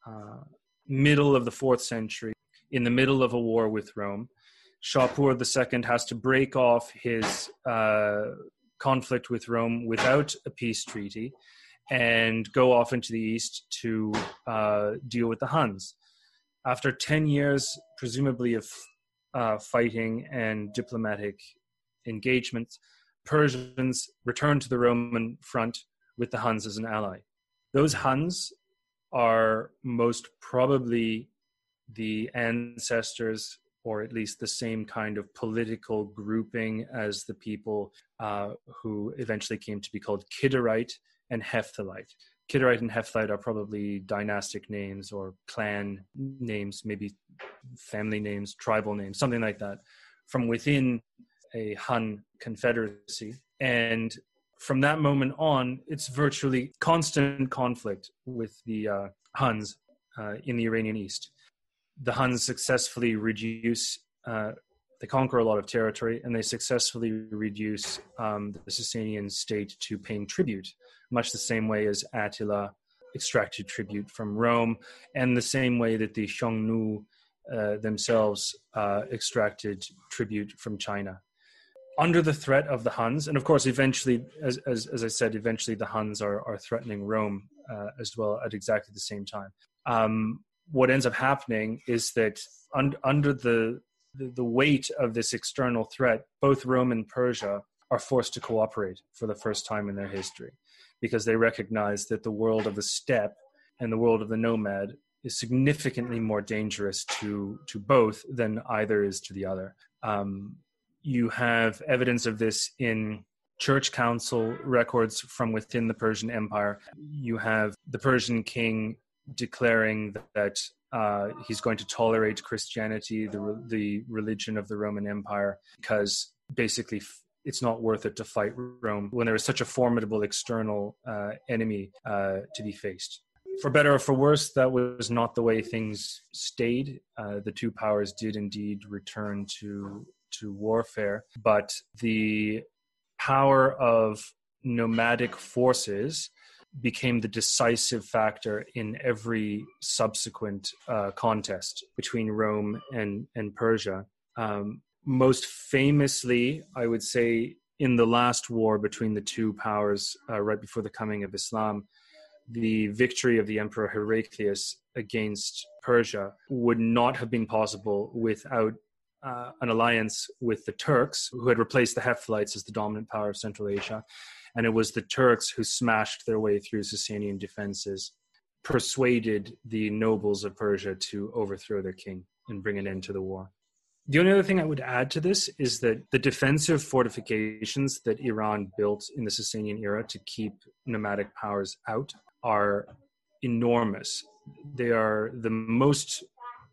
middle of the 4th century, in the middle of a war with Rome. Shapur II has to break off his conflict with Rome without a peace treaty and go off into the east to deal with the Huns. After 10 years, presumably of fighting and diplomatic engagements, Persians returned to the Roman front with the Huns as an ally. Those Huns are most probably the ancestors, or at least the same kind of political grouping as the people who eventually came to be called Kidderite and Hephthalite. Kidderite and Hephthalite are probably dynastic names or clan names, maybe family names, tribal names, something like that, from within a Hun confederacy. And from that moment on, it's virtually constant conflict with the Huns in the Iranian East. The Huns successfully reduce, they conquer a lot of territory, and they successfully reduce the Sasanian state to paying tribute, much the same way as Attila extracted tribute from Rome, and the same way that the Xiongnu themselves extracted tribute from China. Under the threat of the Huns, and of course, eventually, as I said, eventually the Huns are threatening Rome as well at exactly the same time. What ends up happening is that under the weight of this external threat, both Rome and Persia are forced to cooperate for the first time in their history, because they recognize that the world of the steppe and the world of the nomad is significantly more dangerous to both than either is to the other. You have evidence of this in church council records from within the Persian Empire. You have the Persian king declaring that he's going to tolerate Christianity, the religion of the Roman Empire, because basically it's not worth it to fight Rome when there is such a formidable external enemy to be faced. For better or for worse, that was not the way things stayed. The two powers did indeed return to warfare, but the power of nomadic forces became the decisive factor in every subsequent contest between Rome and Persia. Most famously, I would say, in the last war between the two powers, right before the coming of Islam, the victory of the Emperor Heraclius against Persia would not have been possible without an alliance with the Turks, who had replaced the Hephthalites as the dominant power of Central Asia. And it was the Turks who smashed their way through Sasanian defenses, persuaded the nobles of Persia to overthrow their king and bring an end to the war. The only other thing I would add to this is that the defensive fortifications that Iran built in the Sasanian era to keep nomadic powers out are enormous. They are the most,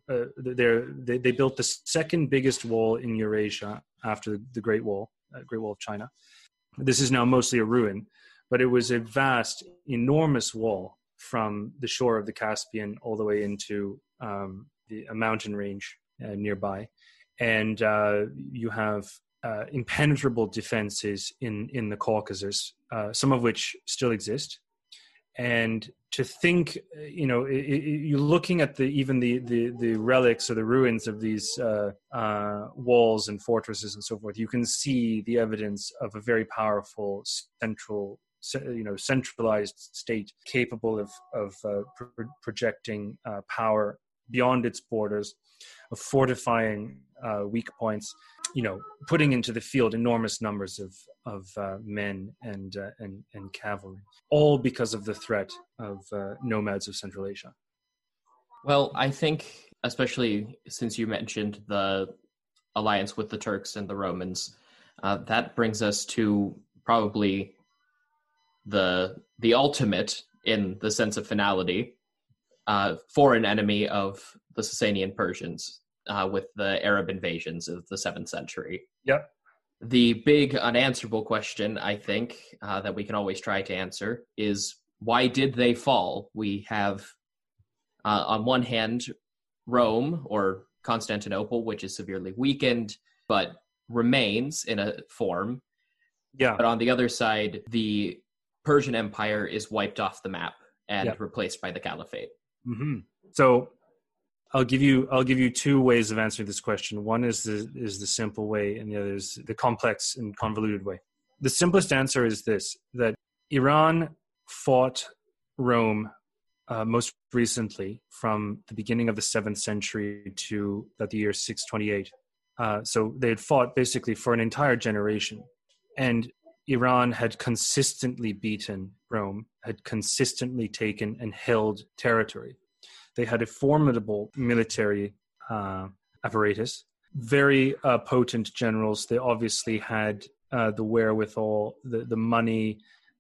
they built the second biggest wall in Eurasia after the Great Wall of China. This is now mostly a ruin, but it was a vast, enormous wall from the shore of the Caspian all the way into a mountain range nearby. And you have impenetrable defenses in the Caucasus, some of which still exist. And to think, you're looking at even the relics or the ruins of these walls and fortresses and so forth, you can see the evidence of a very powerful centralized state capable of projecting power beyond its borders, of fortifying weak points, putting into the field enormous numbers of men and cavalry, all because of the threat of nomads of Central Asia. Well, I think, especially since you mentioned the alliance with the Turks and the Romans, that brings us to probably the ultimate, in the sense of finality, foreign enemy of the Sasanian Persians, with the Arab invasions of the 7th century. Yep. The big unanswerable question, I think, that we can always try to answer is, why did they fall? We have, on one hand, Rome, or Constantinople, which is severely weakened, but remains in a form. Yeah. But on the other side, the Persian Empire is wiped off the map and replaced by the Caliphate. Mm-hmm. So I'll give you two ways of answering this question. One is the simple way, and the other is the complex and convoluted way. The simplest answer is this: that Iran fought Rome most recently from the beginning of the 7th century to about the year 628. So they had fought basically for an entire generation, and Iran had consistently beaten Rome, had consistently taken and held territory. They had a formidable military apparatus, very potent generals. They obviously had the wherewithal, the money,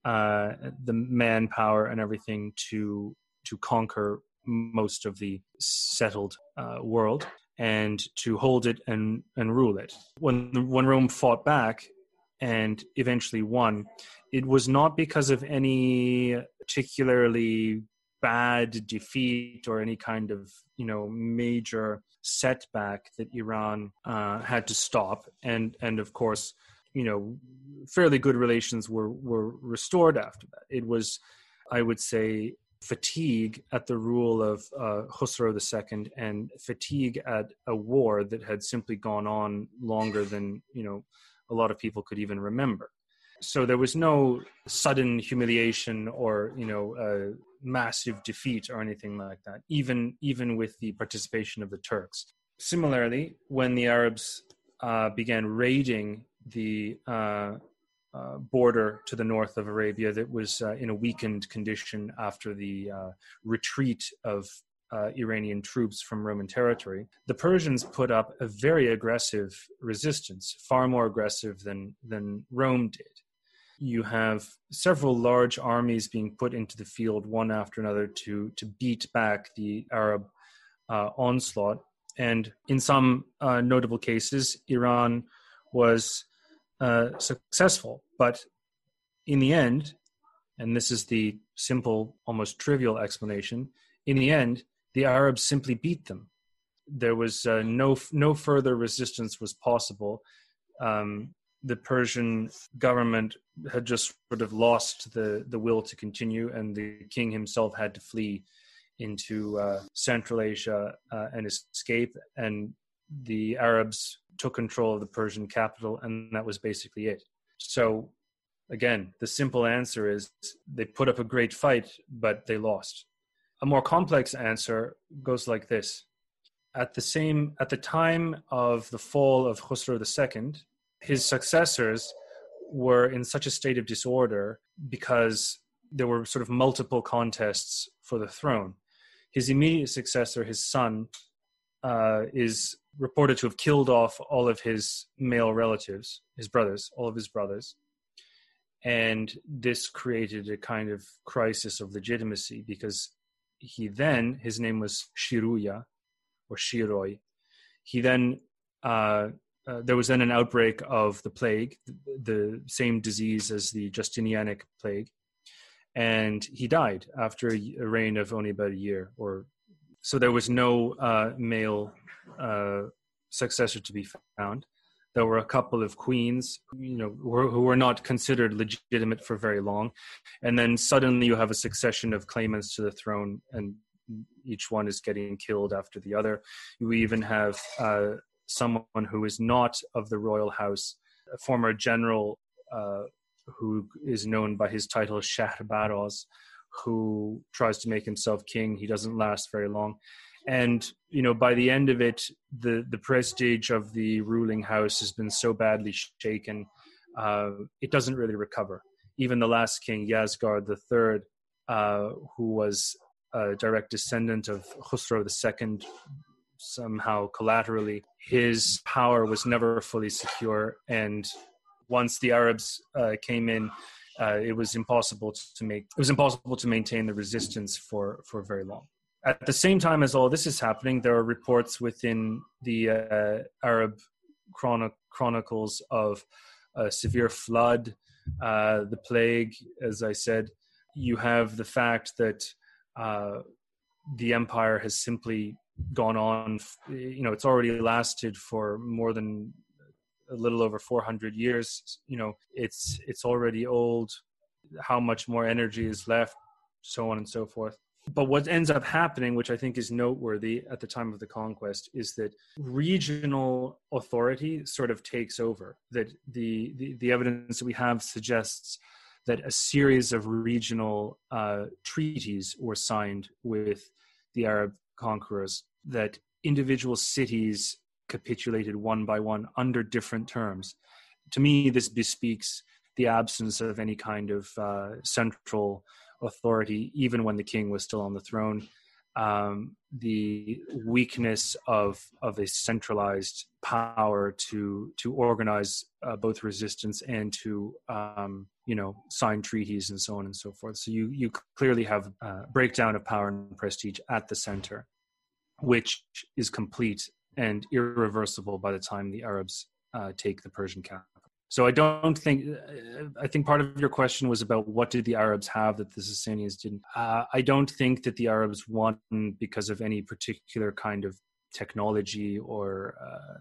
the manpower, and everything to conquer most of the settled world and to hold it and rule it. When Rome fought back and eventually won, it was not because of any particularly bad defeat or any kind of major setback that Iran had to stop, and of course fairly good relations were restored after that. It was, I would say, fatigue at the rule of Khosrow II and fatigue at a war that had simply gone on longer than a lot of people could even remember. So there was no sudden humiliation or massive defeat or anything like that, even with the participation of the Turks. Similarly, when the Arabs began raiding the border to the north of Arabia that was in a weakened condition after the retreat of Iranian troops from Roman territory, the Persians put up a very aggressive resistance, far more aggressive than Rome did. You have several large armies being put into the field, one after another, to beat back the Arab onslaught. And in some notable cases, Iran was successful. But in the end, and this is the simple, almost trivial explanation, in the end, the Arabs simply beat them. There was no further resistance was possible. the Persian government had just sort of lost the will to continue, and the king himself had to flee into Central Asia and escape. And the Arabs took control of the Persian capital, and that was basically it. So again, the simple answer is they put up a great fight, but they lost. A more complex answer goes like this. At the time of the fall of Khosrow II, his successors were in such a state of disorder because there were sort of multiple contests for the throne. His immediate successor, his son, is reported to have killed off all of his male relatives, all of his brothers. And this created a kind of crisis of legitimacy because his name was Shiruya, or Shiroi. There was then an outbreak of the plague, the same disease as the Justinianic plague. And he died after a reign of only about a year. So there was no male successor to be found. There were a couple of queens, who were not considered legitimate for very long. And then suddenly you have a succession of claimants to the throne, and each one is getting killed after the other. You even have someone who is not of the royal house, a former general who is known by his title Shahbaraz, who tries to make himself king. He doesn't last very long. And, by the end of it, the prestige of the ruling house has been so badly shaken, it doesn't really recover. Even the last king, Yazgard III, who was a direct descendant of Khosrow II, somehow collaterally, his power was never fully secure. And once the Arabs came in, it was impossible to maintain the resistance for very long. At the same time as all this is happening, there are reports within the Arab chronicles of a severe flood, the plague, as I said. You have the fact that the empire has simply gone on. It's already lasted for more than a little over 400 years. It's already old. How much more energy is left, so on and so forth. But what ends up happening, which I think is noteworthy at the time of the conquest, is that regional authority sort of takes over. That the evidence that we have suggests that a series of regional treaties were signed with the Arab conquerors, that individual cities capitulated one by one under different terms. To me, this bespeaks the absence of any kind of central authority, even when the king was still on the throne. The weakness of a centralized power to organize both resistance and to sign treaties and so on and so forth. So you clearly have a breakdown of power and prestige at the center, which is complete and irreversible by the time the Arabs take the Persian capital. So I think part of your question was about what did the Arabs have that the Sasanians didn't. I don't think that the Arabs won because of any particular kind of technology or,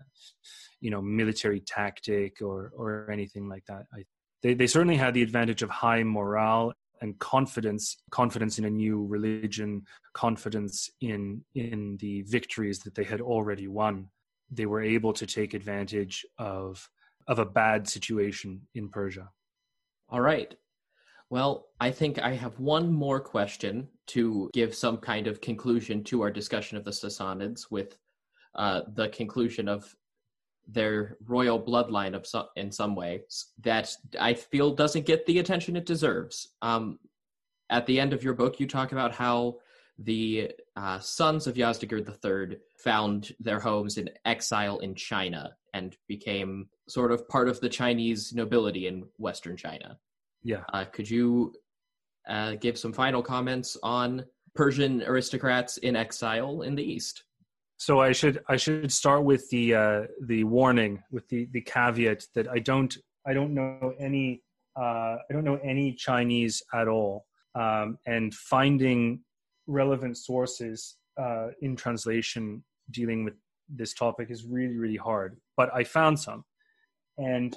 military tactic or anything like that. They certainly had the advantage of high morale and confidence in a new religion, confidence in the victories that they had already won. They were able to take advantage of a bad situation in Persia. All right. Well, I think I have one more question to give some kind of conclusion to our discussion of the Sassanids with the conclusion of their royal bloodline in some way that I feel doesn't get the attention it deserves. At the end of your book, you talk about how the sons of Yazdegerd III found their homes in exile in China and became sort of part of the Chinese nobility in Western China. Yeah. Could you give some final comments on Persian aristocrats in exile in the East? So I should start with the warning, with the caveat that I don't know any Chinese at all, and finding relevant sources in translation dealing with this topic is really, really hard. But I found some, and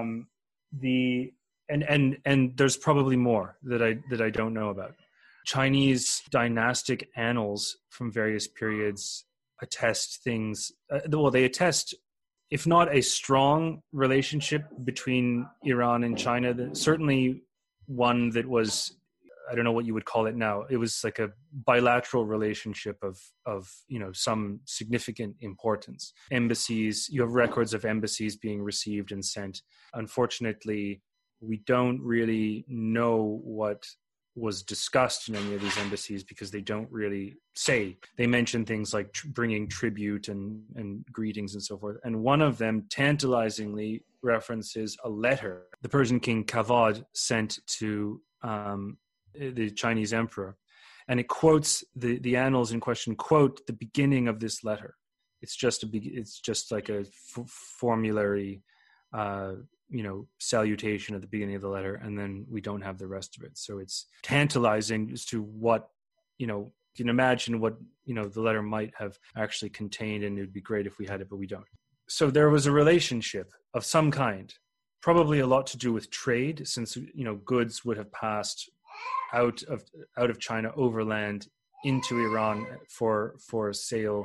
and there's probably more that I don't know about. Chinese dynastic annals from various periods attest things. They attest, if not a strong relationship between Iran and China, certainly one that was, I don't know what you would call it now. It was like a bilateral relationship of some significant importance. Embassies, you have records of embassies being received and sent. Unfortunately, we don't really know what was discussed in any of these embassies because they don't really say. They mention things like bringing tribute and greetings and so forth. And one of them tantalizingly references a letter the Persian king Kavad sent to the Chinese emperor. And it quotes the annals in question, quote the beginning of this letter. It's just like a formulary salutation at the beginning of the letter, and then we don't have the rest of it. So it's tantalizing as to what, you can imagine what, the letter might have actually contained, and it would be great if we had it, but we don't. So there was a relationship of some kind, probably a lot to do with trade, since, goods would have passed out of China overland into Iran for sale,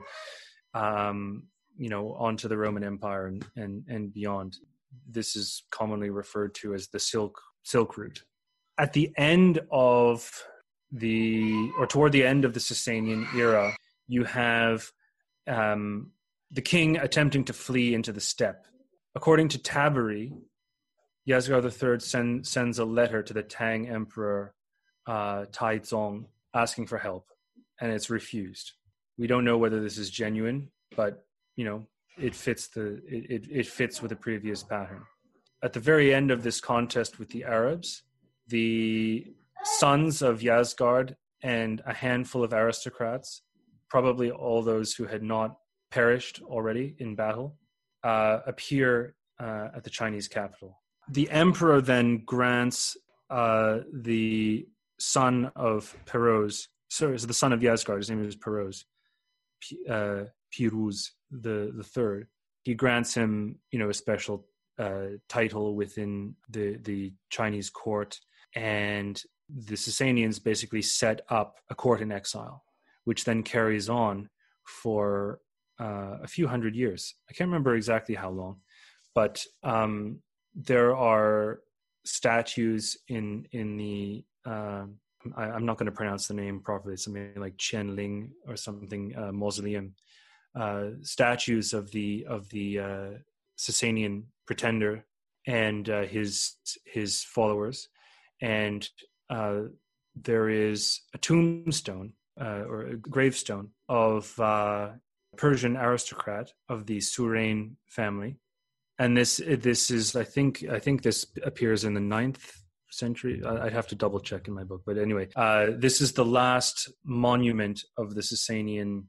onto the Roman Empire and beyond. This is commonly referred to as the Silk Route. At the end of toward the end of the Sasanian era, you have the king attempting to flee into the steppe. According to Tabari, Yazgar III sends a letter to the Tang emperor Taizong asking for help, and it's refused. We don't know whether this is genuine, but it fits it fits with the previous pattern. At the very end of this contest with the Arabs, the sons of Yazgard and a handful of aristocrats, probably all those who had not perished already in battle, appear at the Chinese capital. The emperor then grants the son of Piruz, so the son of Yazgard, his name is Piruz, Piruz the third. He grants him, a special title within the Chinese court, and the Sasanians basically set up a court in exile, which then carries on for a few hundred years. I can't remember exactly how long, but there are statues in the I'm not going to pronounce the name properly, something like Qianling or something, mausoleum, statues of the Sasanian pretender and his followers, and there is a tombstone or a gravestone of a Persian aristocrat of the Surain family, and this is I think this appears in the 9th century. I'd have to double check in my book, but anyway, this is the last monument of the Sasanian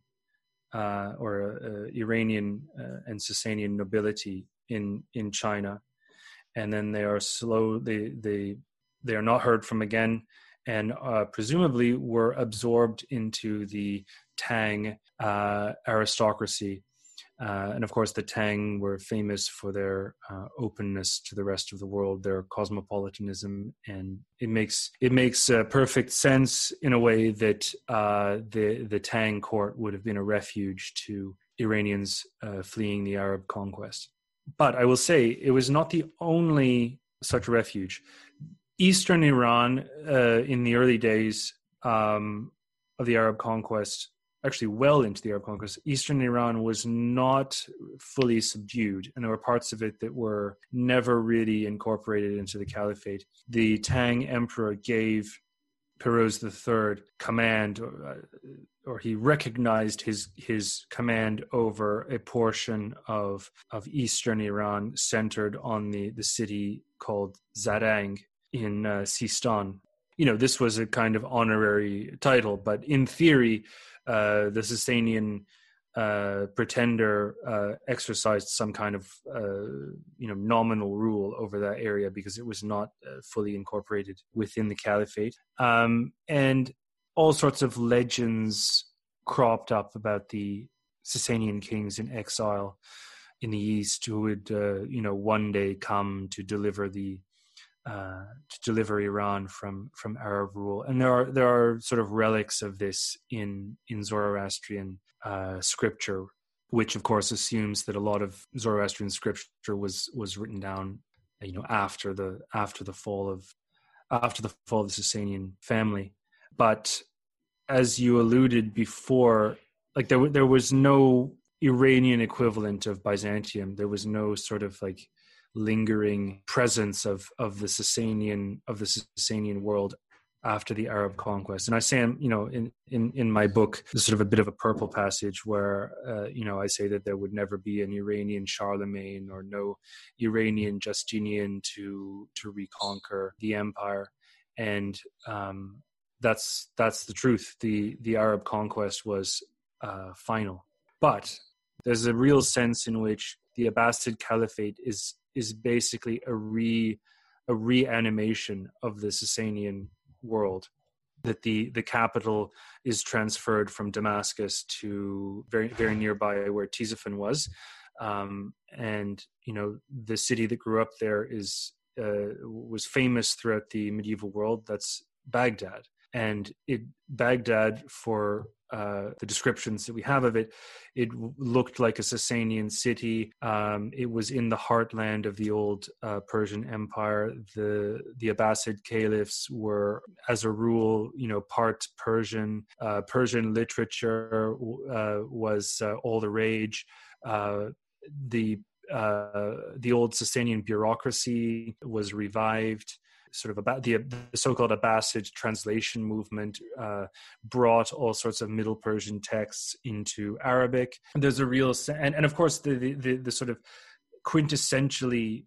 or Iranian and Sasanian nobility in China, and then they are they are not heard from again, and presumably were absorbed into the Tang aristocracy. And of course, the Tang were famous for their openness to the rest of the world, their cosmopolitanism, and it makes perfect sense in a way that the Tang court would have been a refuge to Iranians fleeing the Arab conquest. But I will say it was not the only such refuge. Eastern Iran, in the early days of the Arab conquest, actually well into the Arab conquest, Eastern Iran was not fully subdued, and there were parts of it that were never really incorporated into the caliphate. The Tang emperor gave Piruz III command, or he recognized his command over a portion of Eastern Iran centered on the city called Zarang in Sistan. This was a kind of honorary title, but in theory, the Sasanian pretender exercised some kind of nominal rule over that area because it was not fully incorporated within the caliphate, and all sorts of legends cropped up about the Sasanian kings in exile in the East who would, one day come to deliver Iran from Arab rule. And there are sort of relics of this in Zoroastrian scripture, which of course assumes that a lot of Zoroastrian scripture was written down, after the fall of the Sasanian family. But as you alluded before, like there was no Iranian equivalent of Byzantium. There was no sort of like lingering presence of the Sasanian world after the Arab conquest. And I say, in my book, there's sort of a bit of a purple passage where, I say that there would never be an Iranian Charlemagne or no Iranian Justinian to reconquer the empire. And that's the truth. The Arab conquest was final. But there's a real sense in which the Abbasid Caliphate is basically a reanimation of the Sasanian world, that the capital is transferred from Damascus to very, very nearby where Ctesiphon was, and the city that grew up there was famous throughout the medieval world. That's Baghdad, and Baghdad, for the descriptions that we have of it looked like a Sasanian city. It was in the heartland of the old Persian Empire. The Abbasid caliphs were, as a rule, part Persian. Persian literature was all the rage. The old Sasanian bureaucracy was revived. Sort of the so-called Abbasid translation movement brought all sorts of Middle Persian texts into Arabic. There's a real and of course the sort of quintessentially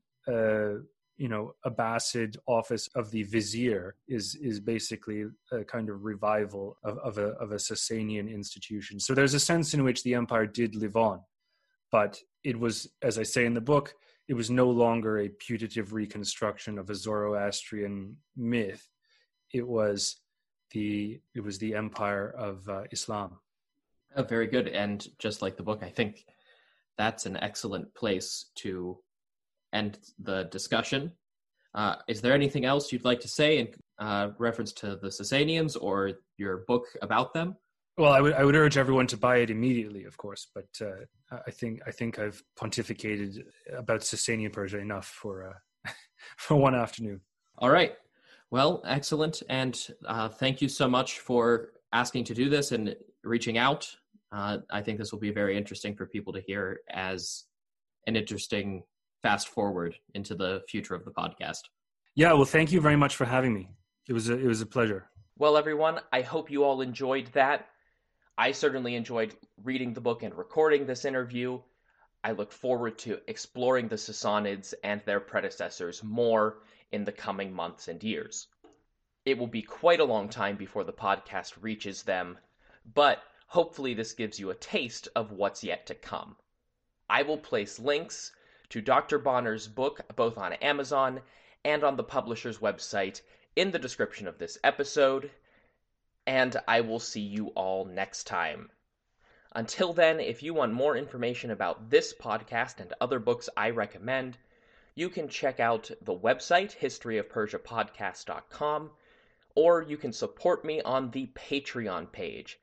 Abbasid office of the vizier is basically a kind of revival of a Sasanian institution. So there's a sense in which the empire did live on, but it was, as I say in the book, it was no longer a putative reconstruction of a Zoroastrian myth. It was the empire of Islam. Oh, very good. And just like the book, I think that's an excellent place to end the discussion. Is there anything else you'd like to say in reference to the Sasanians or your book about them? Well, I would urge everyone to buy it immediately, of course, but I think I've pontificated about Sasanian Persia enough for one afternoon. All right. Well, excellent, and thank you so much for asking to do this and reaching out. I think this will be very interesting for people to hear as an interesting fast forward into the future of the podcast. Yeah, well, thank you very much for having me. It was a pleasure. Well, everyone, I hope you all enjoyed that. I certainly enjoyed reading the book and recording this interview. I look forward to exploring the Sassanids and their predecessors more in the coming months and years. It will be quite a long time before the podcast reaches them, but hopefully this gives you a taste of what's yet to come. I will place links to Dr. Bonner's book both on Amazon and on the publisher's website in the description of this episode, and I will see you all next time. Until then, if you want more information about this podcast and other books I recommend, you can check out the website, historyofpersiapodcast.com, or you can support me on the Patreon page,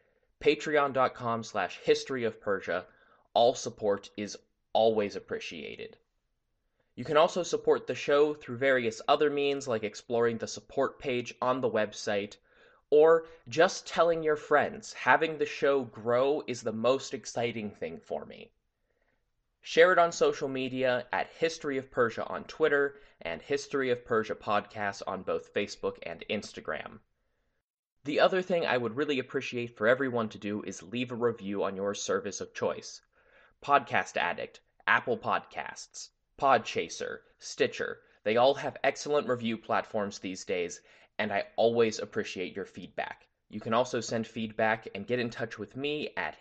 patreon.com/historyofpersia. All support is always appreciated. You can also support the show through various other means, like exploring the support page on the website, or just telling your friends. Having the show grow is the most exciting thing for me. Share it on social media at History of Persia on Twitter and History of Persia Podcast on both Facebook and Instagram. The other thing I would really appreciate for everyone to do is leave a review on your service of choice. Podcast Addict, Apple Podcasts, Podchaser, Stitcher, they all have excellent review platforms these days, and I always appreciate your feedback. You can also send feedback and get in touch with me at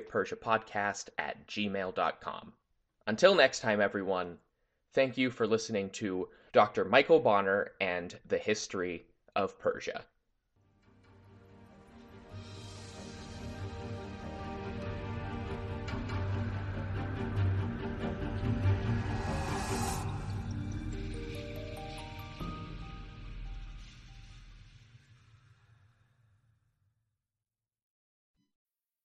historyofpersiapodcast@gmail.com. Until next time, everyone, thank you for listening to Dr. Michael Bonner and the History of Persia.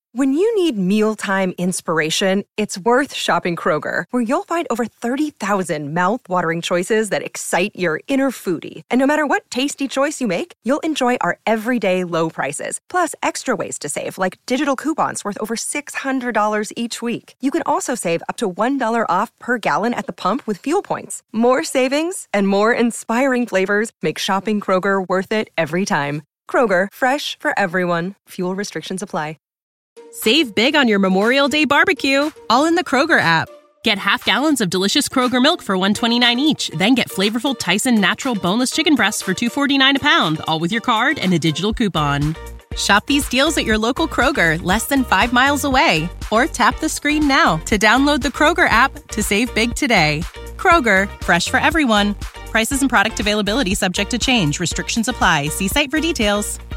When you need mealtime inspiration, it's worth shopping Kroger, where you'll find over 30,000 mouth-watering choices that excite your inner foodie. And no matter what tasty choice you make, you'll enjoy our everyday low prices, plus extra ways to save, like digital coupons worth over $600 each week. You can also save up to $1 off per gallon at the pump with fuel points. More savings and more inspiring flavors make shopping Kroger worth it every time. Kroger, fresh for everyone. Fuel restrictions apply. Save big on your Memorial Day barbecue, all in the Kroger app. Get half gallons of delicious Kroger milk for $1.29 each. Then get flavorful Tyson natural boneless chicken breasts for $2.49 a pound, all with your card and a digital coupon. Shop these deals at your local Kroger, less than 5 miles away. Or tap the screen now to download the Kroger app to save big today. Kroger, fresh for everyone. Prices and product availability subject to change. Restrictions apply. See site for details.